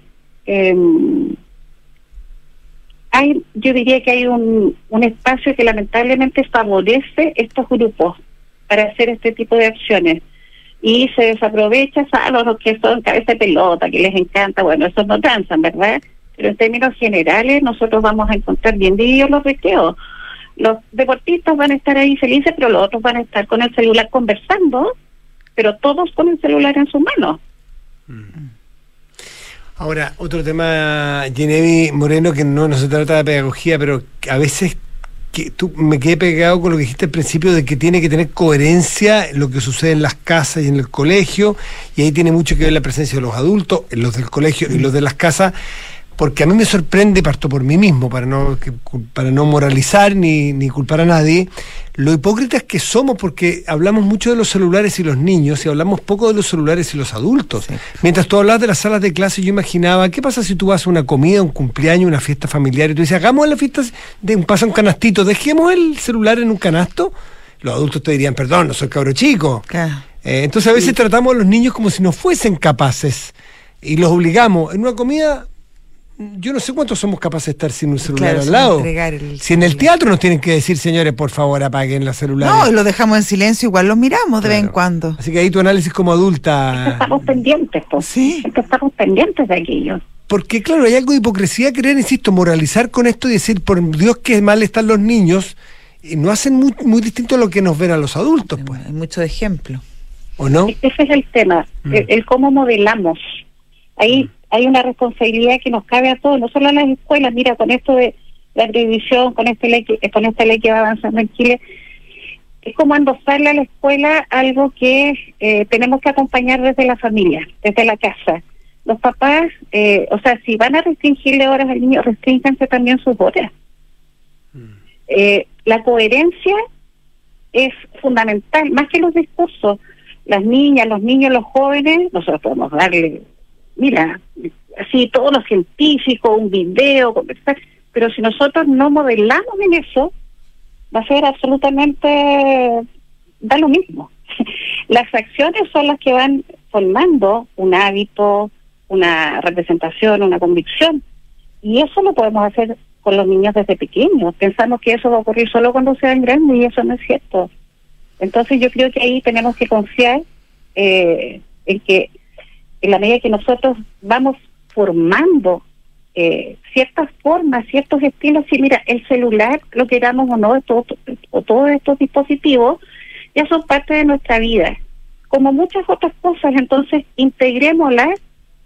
yo diría que hay un espacio que lamentablemente favorece estos grupos para hacer este tipo de acciones. Y se desaprovecha a los que son cabeza de pelota, que les encanta, bueno, esos no transan, ¿verdad? Pero en términos generales nosotros vamos a encontrar bien divididos los recreos. Los deportistas van a estar ahí felices, pero los otros van a estar con el celular conversando, pero todos con el celular en sus manos. Ahora, otro tema, Genevieve Moreno, que no se trata de pedagogía, pero a veces me quedé pegado con lo que dijiste al principio, de que tiene que tener coherencia lo que sucede en las casas y en el colegio, y ahí tiene mucho que ver la presencia de los adultos, los del colegio y los de las casas, porque a mí me sorprende, parto por mí mismo, para no moralizar ni culpar a nadie, lo hipócritas que somos, porque hablamos mucho de los celulares y los niños y hablamos poco de los celulares y los adultos. Sí. Mientras tú hablabas de las salas de clase, yo imaginaba, ¿qué pasa si tú vas a una comida, un cumpleaños, una fiesta familiar y tú dices, hagamos la fiesta, pasa un canastito, dejemos el celular en un canasto? Los adultos te dirían, perdón, no soy cabro chico. Claro. Entonces a veces tratamos a los niños como si no fuesen capaces y los obligamos. En una comida, yo no sé cuántos somos capaces de estar sin un celular al lado. Si en el teatro nos tienen que decir, señores, por favor, apaguen los celulares. No, lo dejamos en silencio, igual los miramos de vez en cuando. Así que ahí tu análisis como adulta... Estamos pendientes, pues. Sí. Estamos pendientes de aquello. Porque, claro, hay algo de hipocresía querer, insisto, moralizar con esto y decir, por Dios, que mal están los niños, y no hacen muy distinto a lo que nos ven a los adultos, pues. Hay mucho de ejemplo. ¿O no? Ese es el tema, el cómo modelamos. Ahí hay una responsabilidad que nos cabe a todos, no solo a las escuelas. Mira, con esto de la televisión, con esta ley que va avanzando en Chile, es como endosarle a la escuela algo que tenemos que acompañar desde la familia, desde la casa. Los papás, si van a restringirle horas al niño, restrínganse también sus horas. La coherencia es fundamental, más que los discursos. Las niñas, los niños, los jóvenes, nosotros podemos darle, mira, así todo lo científico, un video, conversar, pero si nosotros no modelamos en eso, va a ser absolutamente, da lo mismo. Las acciones son las que van formando un hábito, una representación, una convicción, y eso lo podemos hacer con los niños desde pequeños. Pensamos que eso va a ocurrir solo cuando sean grandes, y eso no es cierto. Entonces yo creo que ahí tenemos que confiar en que en la medida que nosotros vamos formando ciertas formas, ciertos estilos, y mira, el celular, lo queramos o no, todos estos dispositivos ya son parte de nuestra vida, como muchas otras cosas. Entonces integrémoslas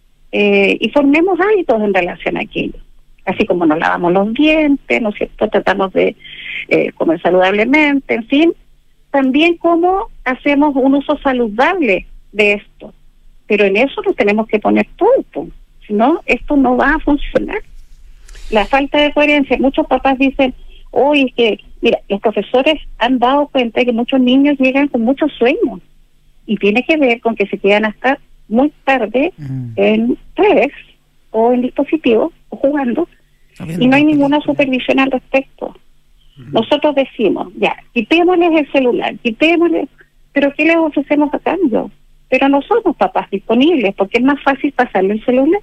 y formemos hábitos en relación a aquello. Así como nos lavamos los dientes, ¿no es cierto? Tratamos de comer saludablemente, en fin. También cómo hacemos un uso saludable de esto. Pero en eso nos tenemos que poner todo. Si no, esto no va a funcionar. La falta de coherencia. Muchos papás dicen, oye, que mira, los profesores han dado cuenta de que muchos niños llegan con mucho sueño. Y tiene que ver con que se quedan hasta muy tarde en redes o en dispositivos o jugando. Y no hay ninguna supervisión al respecto. Nosotros decimos, ya, quitémosles el celular, pero ¿qué les ofrecemos a cambio? Pero no somos papás disponibles, porque es más fácil pasarle el celular.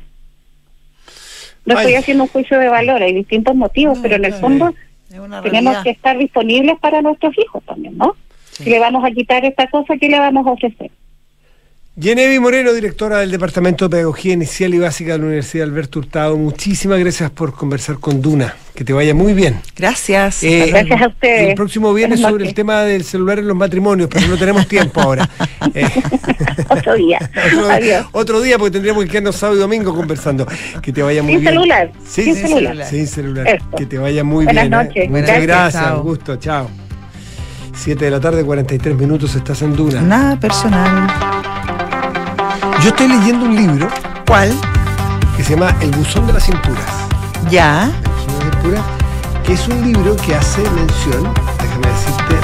No estoy haciendo un juicio de valor, hay distintos motivos, pero en el fondo tenemos que estar disponibles para nuestros hijos también, ¿no? Sí. Si le vamos a quitar esta cosa, ¿qué le vamos a ofrecer? Genevieve Moreno, directora del Departamento de Pedagogía Inicial y Básica de la Universidad Alberto Hurtado, muchísimas gracias por conversar con Duna. Que te vaya muy bien. Gracias. Gracias a ustedes. El próximo viernes sobre el tema del celular en los matrimonios, pero no tenemos tiempo ahora. Otro día. Adiós. Otro día, porque tendríamos que quedarnos sábado y domingo conversando. Que te vaya muy bien. Celular. Sin celular. Eso. Que te vaya muy Buenas bien. Noches. Muchas gracias. Un gusto. Chao. 7 de la tarde, 43 minutos, estás en Duna. Nada personal. Yo estoy leyendo un libro. ¿Cuál? Que se llama El buzón de las cinturas. Ya. El buzón de las cinturas, que es un libro que hace mención, déjame decirte,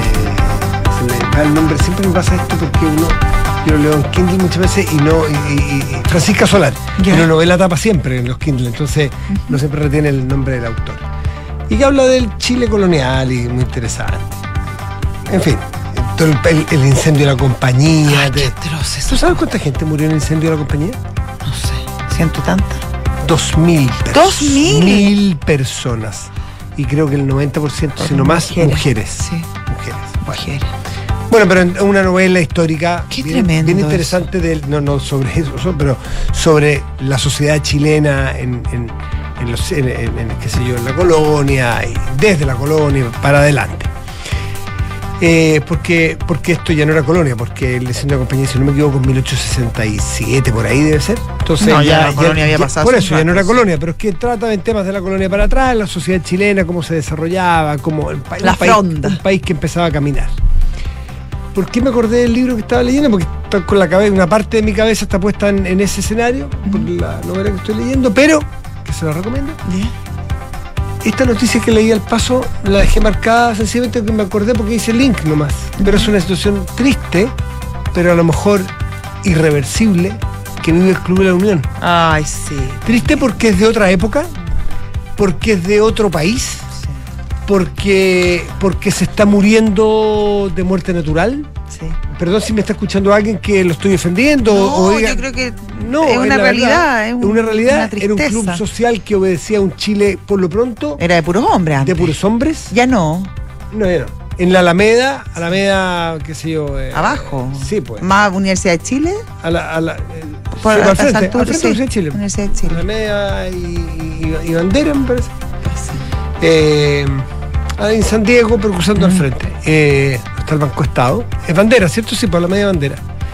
se me va el nombre, siempre me pasa esto porque yo lo leo en Kindle muchas veces y Francisca Solar, que uno no ve la tapa siempre en los Kindle, entonces no siempre retiene el nombre del autor. Y que habla del Chile colonial y muy interesante. En fin. El incendio de la compañía. Ay, qué atroz eso. ¿Tú sabes cuánta gente murió en el incendio de la compañía? No sé, ciento y tanta. 2.000 personas. 2.000 personas. Y creo que el 90%, si no más, mujeres. Sí. Mujeres. Bueno, pero en una novela histórica bien interesante no sobre eso, pero sobre la sociedad chilena en qué sé yo, en la colonia y desde la colonia para adelante. Porque esto ya no era colonia, porque el incendio de la compañía, si no me equivoco, en 1867, por ahí debe ser. Entonces no, ya la colonia había pasado. Por eso ya no era colonia, pero es que trata en temas de la colonia para atrás, la sociedad chilena, cómo se desarrollaba, cómo un país que empezaba a caminar. ¿Por qué me acordé del libro que estaba leyendo? Porque está con la cabeza, una parte de mi cabeza está puesta en ese escenario, por la novela que estoy leyendo, pero que se la recomiendo. Bien. Esta noticia que leí al paso la dejé marcada sencillamente porque me acordé porque hice el link nomás. Pero es una situación triste, pero a lo mejor irreversible, que vive el Club de la Unión. Ay, sí. Triste porque es de otra época, porque es de otro país, porque se está muriendo de muerte natural. Sí. Perdón si me está escuchando alguien que lo estoy ofendiendo. No, yo creo que es una realidad. Es una realidad. Una era un club social que obedecía a un Chile, por lo pronto. Era de puros hombres antes. De puros hombres. Ya no. No, ya no. En la Alameda, qué sé yo. Abajo. Sí, pues. Más Universidad de Chile. Por sí, al frente de Universidad de Chile. Universidad de Chile. Alameda y Bandera, me parece. Sí. En San Diego, pero cruzando al frente. Está el Banco Estado. Es Bandera, ¿cierto? Sí, por la media Bandera.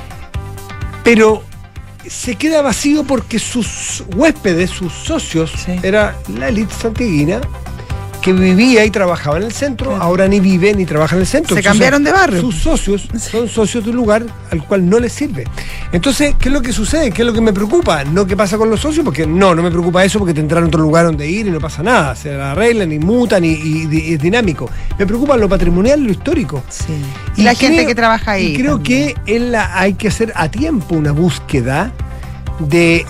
Pero se queda vacío porque sus huéspedes, sus socios, era la élite santiaguina, que vivía y trabajaba en el centro, claro. Ahora ni vive ni trabaja en el centro. Se cambiaron de barrio. Sus socios son socios de un lugar al cual no les sirve. Entonces, ¿qué es lo que sucede? ¿Qué es lo que me preocupa? No qué pasa con los socios, porque no me preocupa eso porque tendrán otro lugar donde ir y no pasa nada. Se arreglan y mutan y es dinámico. Me preocupa lo patrimonial y lo histórico. Sí. Y la gente que trabaja ahí. Y creo que hay que hacer a tiempo una búsqueda de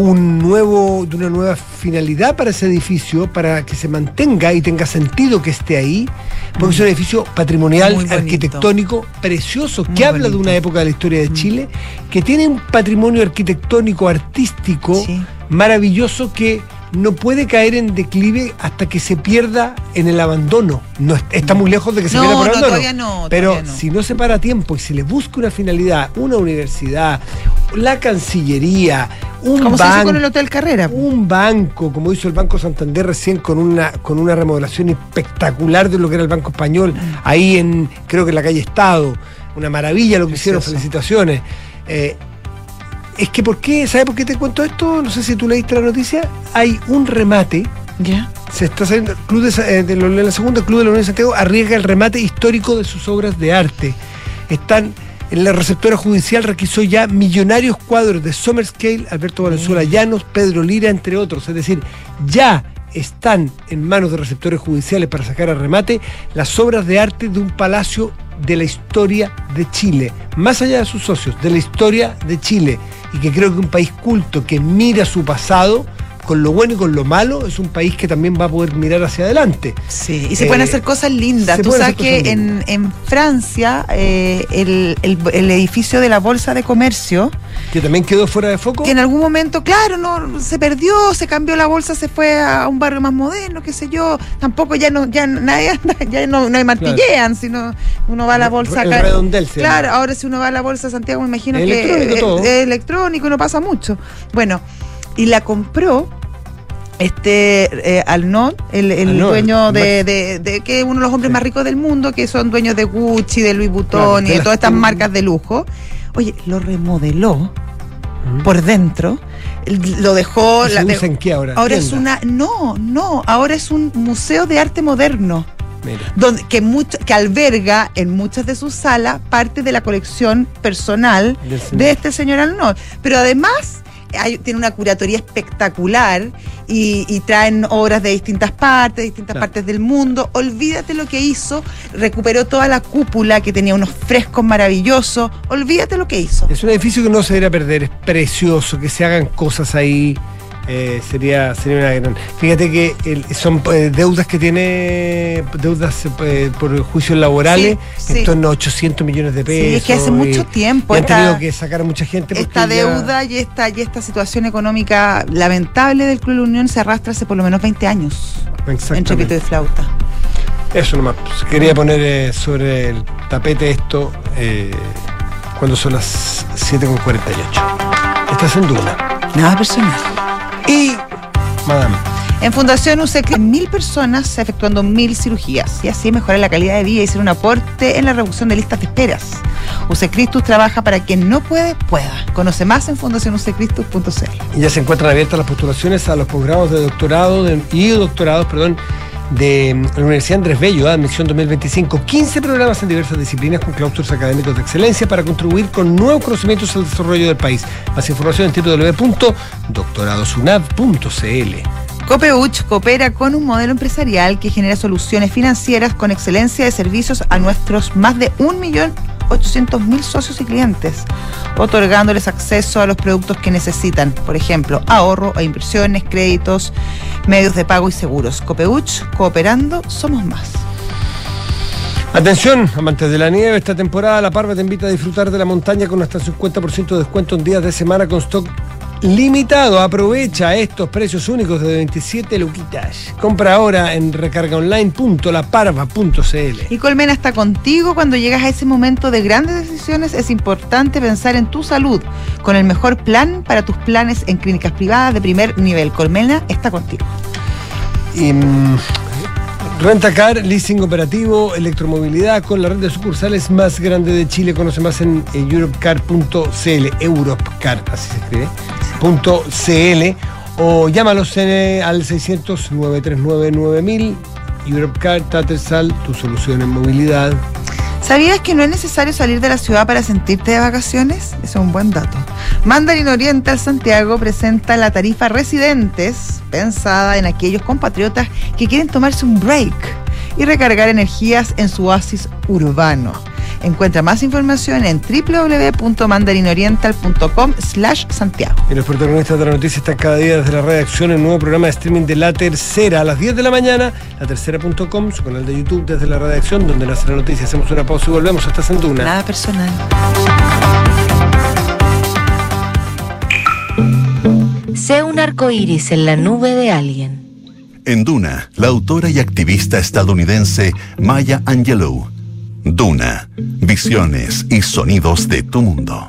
una nueva finalidad para ese edificio, para que se mantenga y tenga sentido que esté ahí, porque es un edificio patrimonial, arquitectónico, precioso, que habla de una época de la historia de Chile, que tiene un patrimonio arquitectónico, artístico, maravilloso, que no puede caer en declive hasta que se pierda en el abandono. No está muy lejos de que se pierda por abandono. Todavía no. Pero si no se para a tiempo y se le busca una finalidad, una universidad, la Cancillería, un como banco, se hizo con el Hotel Carrera, un banco, como hizo el Banco Santander recién con una remodelación espectacular de lo que era el Banco Español, ahí creo que en la calle Estado, una maravilla lo que hicieron, felicitaciones. Es que ¿sabes por qué te cuento esto? No sé si tú leíste la noticia. Hay un remate. Ya. Se está saliendo el club de la segunda Club de la Unión de Santiago arriesga el remate histórico de sus obras de arte. Están en la receptora judicial, requisó ya millonarios cuadros de Sommerscale, Alberto Valenzuela Llanos, Pedro Lira, entre otros. Es decir, ya están en manos de receptores judiciales para sacar a remate las obras de arte de un palacio de la historia de Chile, más allá de sus socios, de la historia de Chile, y que creo que un país culto que mira su pasado, con lo bueno y con lo malo, es un país que también va a poder mirar hacia adelante. Sí, y se pueden hacer cosas lindas. Tú sabes que en Francia, el edificio de la Bolsa de Comercio, que también quedó fuera de foco, que en algún momento, claro, no se perdió, se cambió la bolsa, se fue a un barrio más moderno, qué sé yo. Tampoco ya no hay martillean, claro. Sino uno va a la bolsa el acá. Redondel, claro, ahora si uno va a la bolsa de Santiago, me imagino que es electrónico y no pasa mucho. Bueno, y la compró Arnault, el dueño de que es uno de los hombres más ricos del mundo, que son dueños de Gucci, de Louis Vuitton, claro, y de todas estas marcas de lujo. Oye, lo remodeló por dentro, lo dejó. ¿En qué ahora? Ahora es ahora es un museo de arte moderno. Mira. Que alberga en muchas de sus salas parte de la colección personal de este señor Arnault. Pero además tiene una curatoría espectacular y traen obras de distintas partes del mundo. Olvídate lo que hizo, recuperó toda la cúpula que tenía unos frescos maravillosos. Olvídate lo que hizo. Es un edificio que no se debería perder, es precioso, que se hagan cosas ahí. Sería una gran. Fíjate que son deudas que tiene, por juicios laborales, en torno a 800 millones de pesos. Sí, es que hace mucho tiempo. Y han tenido que sacar a mucha gente. Esta deuda y esta situación económica lamentable del Club de la Unión se arrastra hace por lo menos 20 años. Entre pito y flauta. Eso nomás. Quería poner sobre el tapete esto cuando son las 7:48. Estás en Duna. Nada personal. Y, madame, en Fundación UCECRISTUS, 1.000 personas efectuando 1.000 cirugías y así mejorar la calidad de vida y ser un aporte en la reducción de listas de esperas. UCECRISTUS trabaja para quien no puede. Conoce más en fundacionucecristus.cl. Y ya se encuentran abiertas las postulaciones a los posgrados de doctorado y doctorados, de la Universidad Andrés Bello, admisión 2025, 15 programas en diversas disciplinas con claustros académicos de excelencia para contribuir con nuevos conocimientos al desarrollo del país. Más información en www.doctoradosunab.cl. Copeuch coopera con un modelo empresarial que genera soluciones financieras con excelencia de servicios a nuestros más de 1.800.000 socios y clientes, otorgándoles acceso a los productos que necesitan, por ejemplo, ahorro e inversiones, créditos, medios de pago y seguros. Copeuch, cooperando, somos más. Atención, amantes de la nieve, esta temporada La Parva te invita a disfrutar de la montaña con hasta 50% de descuento en días de semana con stock limitado. Aprovecha estos precios únicos de 27 luquitas. Compra ahora en recargaonline.laparva.cl. Y Colmena está contigo cuando llegas a ese momento de grandes decisiones. Es importante pensar en tu salud con el mejor plan para tus planes en clínicas privadas de primer nivel. Colmena está contigo. Y Rentacar, leasing operativo, electromovilidad con la red de sucursales más grande de Chile. Conoce más en europcar.cl, Europcar, así se escribe, .cl, o llámalos al 600-939-9000. Europcar, Tattersall, tu solución en movilidad. ¿Sabías que no es necesario salir de la ciudad para sentirte de vacaciones? Eso es un buen dato. Mandarin Oriental Santiago presenta la tarifa Residentes, pensada en aquellos compatriotas que quieren tomarse un break y recargar energías en su oasis urbano. Encuentra más información en www.mandarinoriental.com/Santiago. Y los protagonistas de la noticia están cada día desde la redacción en un nuevo programa de streaming de La Tercera a las 10 de la mañana, latercera.com, su canal de YouTube desde la redacción donde nace la noticia. Hacemos una pausa y volvemos. Hasta en Duna. Nada personal. Sé un arcoíris en la nube de alguien. En Duna, la autora y activista estadounidense Maya Angelou. Duna, visiones y sonidos de tu mundo.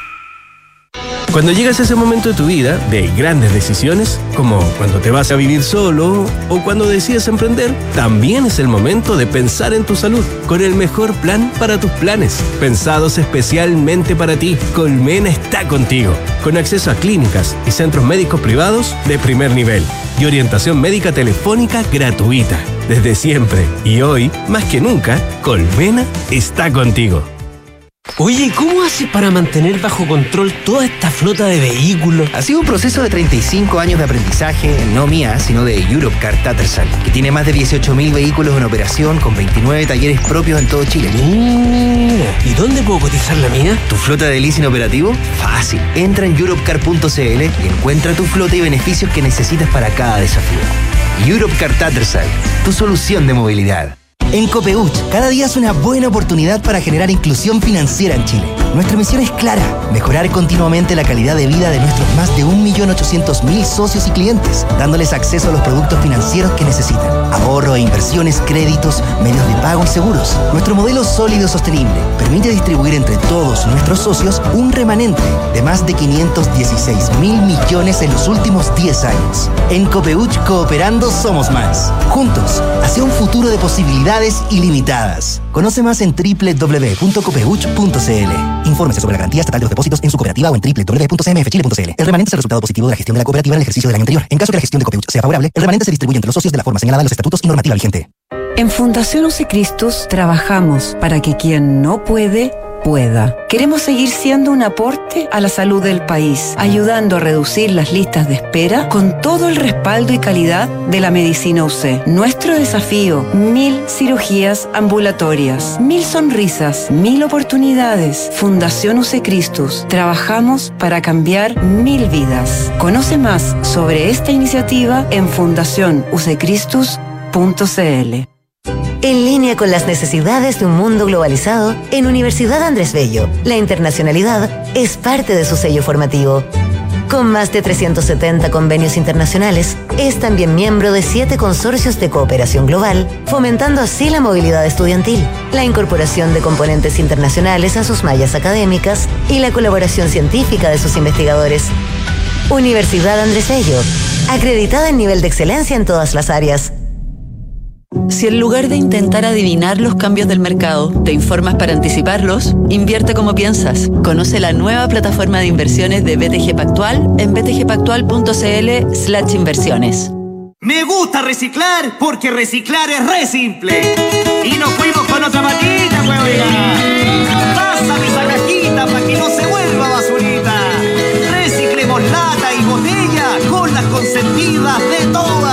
Cuando llegas a ese momento de tu vida de grandes decisiones, como cuando te vas a vivir solo o cuando decides emprender, también es el momento de pensar en tu salud, con el mejor plan para tus planes, pensados especialmente para ti. Colmena está contigo, con acceso a clínicas y centros médicos privados de primer nivel y orientación médica telefónica gratuita. Desde siempre y hoy, más que nunca, Colmena está contigo. Oye, ¿cómo haces para mantener bajo control toda esta flota de vehículos? Ha sido un proceso de 35 años de aprendizaje, no mía, sino de Europcar Tattersall, que tiene más de 18.000 vehículos en operación con 29 talleres propios en todo Chile. Mira, ¿y dónde puedo cotizar la mía? ¿Tu flota de leasing operativo? Fácil. Entra en europcar.cl y encuentra tu flota y beneficios que necesitas para cada desafío. Europcar Tattersall, tu solución de movilidad. En Copeuch, cada día es una buena oportunidad para generar inclusión financiera en Chile. Nuestra misión es clara: mejorar continuamente la calidad de vida de nuestros más de 1.800.000 socios y clientes, dándoles acceso a los productos financieros que necesitan: ahorro e inversiones, créditos, medios de pago y seguros. Nuestro modelo sólido y sostenible permite distribuir entre todos nuestros socios un remanente de más de 516.000 millones en los últimos 10 años. En Copeuch, cooperando somos más. Juntos, hacia un futuro de posibilidades ilimitadas. Conoce más en www.copeuch.cl. Infórmese sobre la garantía estatal de los depósitos en su cooperativa o en www.cmfchile.cl. El remanente es el resultado positivo de la gestión de la cooperativa en el ejercicio del año anterior. En caso que la gestión de Copeuch sea favorable, el remanente se distribuye entre los socios de la forma señalada en los estatutos y normativa vigente. En Fundación UC Christus trabajamos para que quien no puede, pueda. Queremos seguir siendo un aporte a la salud del país, ayudando a reducir las listas de espera con todo el respaldo y calidad de la medicina UC. Nuestro desafío: 1.000 cirugías ambulatorias, 1.000 sonrisas, 1.000 oportunidades. Fundación UC Christus. Trabajamos para cambiar 1.000 vidas. Conoce más sobre esta iniciativa en fundacionuccristus.cl. En línea con las necesidades de un mundo globalizado, en Universidad Andrés Bello, la internacionalidad es parte de su sello formativo. Con más de 370 convenios internacionales, es también miembro de 7 consorcios de cooperación global, fomentando así la movilidad estudiantil, la incorporación de componentes internacionales a sus mallas académicas y la colaboración científica de sus investigadores. Universidad Andrés Bello, acreditada en nivel de excelencia en todas las áreas. Si en lugar de intentar adivinar los cambios del mercado, te informas para anticiparlos, invierte como piensas. Conoce la nueva plataforma de inversiones de BTG Pactual en btgpactual.cl/inversiones. Me gusta reciclar porque reciclar es re simple. Y nos fuimos con otra patita, huevona. Pásame esa cajita para que no se vuelva basurita. Reciclemos lata y botella con las consentidas de todas.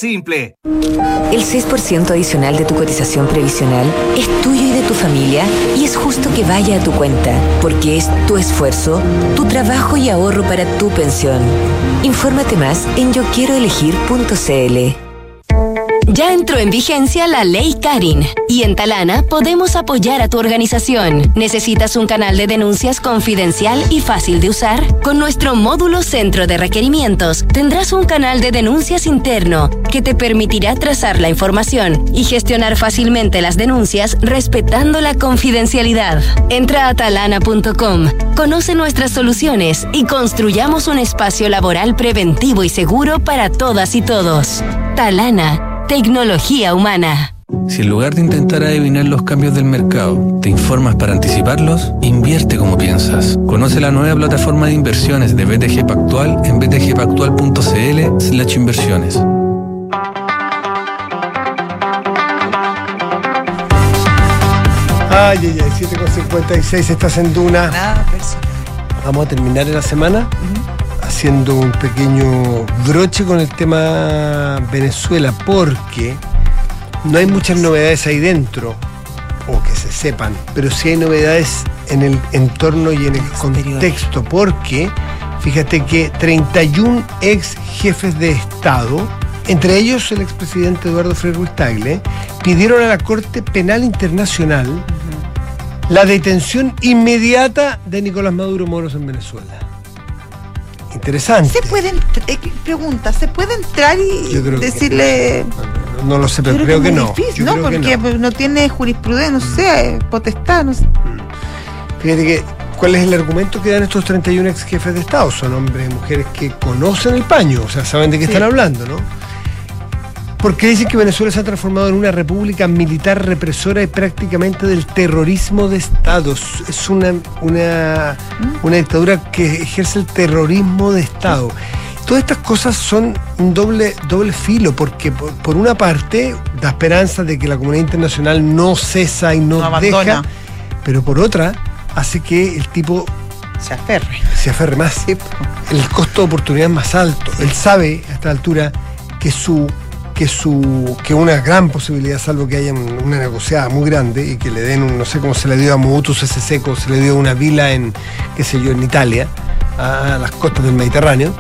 simple. El 6% adicional de tu cotización previsional es tuyo y de tu familia, y es justo que vaya a tu cuenta, porque es tu esfuerzo, tu trabajo y ahorro para tu pensión. Infórmate más en yoquieroelegir.cl. Ya entró en vigencia la Ley Karin y en Talana podemos apoyar a tu organización. ¿Necesitas un canal de denuncias confidencial y fácil de usar? Con nuestro módulo Centro de Requerimientos tendrás un canal de denuncias interno que te permitirá trazar la información y gestionar fácilmente las denuncias respetando la confidencialidad. Entra a talana.com, conoce nuestras soluciones y construyamos un espacio laboral preventivo y seguro para todas y todos. Talana. Tecnología humana. Si en lugar de intentar adivinar los cambios del mercado, te informas para anticiparlos, invierte como piensas. Conoce la nueva plataforma de inversiones de BTG Pactual en btgpactual.cl/inversiones. Ay, 7:56, estás en Duna. Vamos a terminar en la semana haciendo un pequeño broche con el tema Venezuela, porque no hay muchas novedades ahí dentro, o que se sepan, pero sí hay novedades en el entorno y en el contexto, porque fíjate que 31 ex jefes de Estado, entre ellos el expresidente Eduardo Frei Ruiz-Tagle, pidieron a la Corte Penal Internacional la detención inmediata de Nicolás Maduro Moros en Venezuela. Interesante. Pregunta, ¿se puede entrar y decirle? No lo sé, pero creo que no. Difícil, ¿no? Porque no tiene jurisprudencia, no sé, potestad, no sé. Fíjate que, ¿cuál es el argumento que dan estos 31 ex jefes de Estado? Son hombres y mujeres que conocen el paño, o sea, saben de qué están hablando, ¿no? Porque dicen que Venezuela se ha transformado en una república militar represora y prácticamente del terrorismo de Estado. Es una dictadura que ejerce el terrorismo de Estado. Todas estas cosas son un doble filo, porque por una parte da esperanza de que la comunidad internacional no cesa y no deja, pero por otra hace que el tipo se aferre más. Sí. El costo de oportunidad es más alto. Él sabe a esta altura que una gran posibilidad, salvo que haya una negociada muy grande y que le den no sé cómo se le dio a Mobutu Sese Seko, se le dio una vila en en Italia, a las costas del Mediterráneo,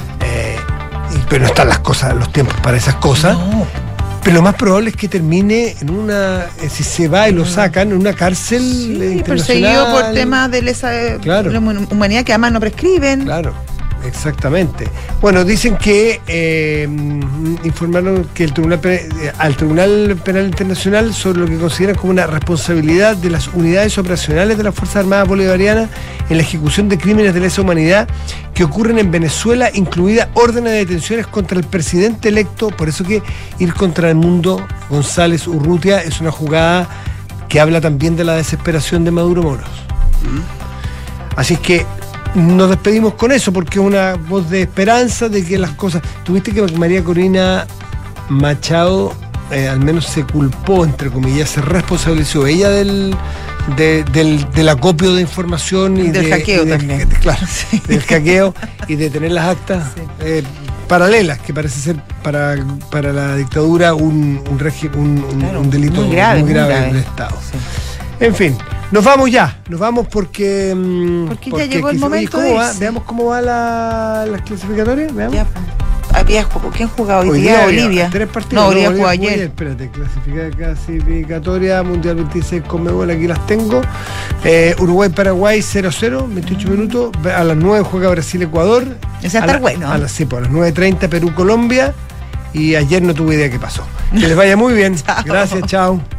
pero no están los tiempos para esas cosas. No. Pero lo más probable es que termine en si se va y lo sacan, en una cárcel internacional. Perseguido por temas de lesa humanidad que además no prescriben. Claro. Exactamente. Bueno, dicen que informaron que al Tribunal Penal Internacional sobre lo que consideran como una responsabilidad de las unidades operacionales de las Fuerzas Armadas Bolivarianas en la ejecución de crímenes de lesa humanidad que ocurren en Venezuela, incluida órdenes de detenciones contra el presidente electo. Por eso que ir contra el mundo González Urrutia es una jugada que habla también de la desesperación de Maduro Moros. Así es que nos despedimos con eso, porque es una voz de esperanza de que las cosas... Tuviste que María Corina Machado al menos se culpó, entre comillas, se responsabilizó ella del acopio de información y del hackeo también. Claro, sí. Del hackeo y de tener las actas paralelas, que parece ser para la dictadura un delito muy grave del Estado. Sí. En fin. Nos vamos porque ya llegó el momento. Veamos cómo va las clasificatorias. Veamos. ¿Quién jugaba hoy día? Bolivia. 3 partidos. No, Bolivia jugó ayer. Espérate, clasificatoria Mundial 26 Conmebol, aquí las tengo. Uruguay-Paraguay 0-0, 28 minutos. A las 9 juega Brasil-Ecuador. Ese va a estar bueno. A las 9:30 Perú-Colombia. Y ayer no tuve idea qué pasó. Que les vaya muy bien. Gracias, chao.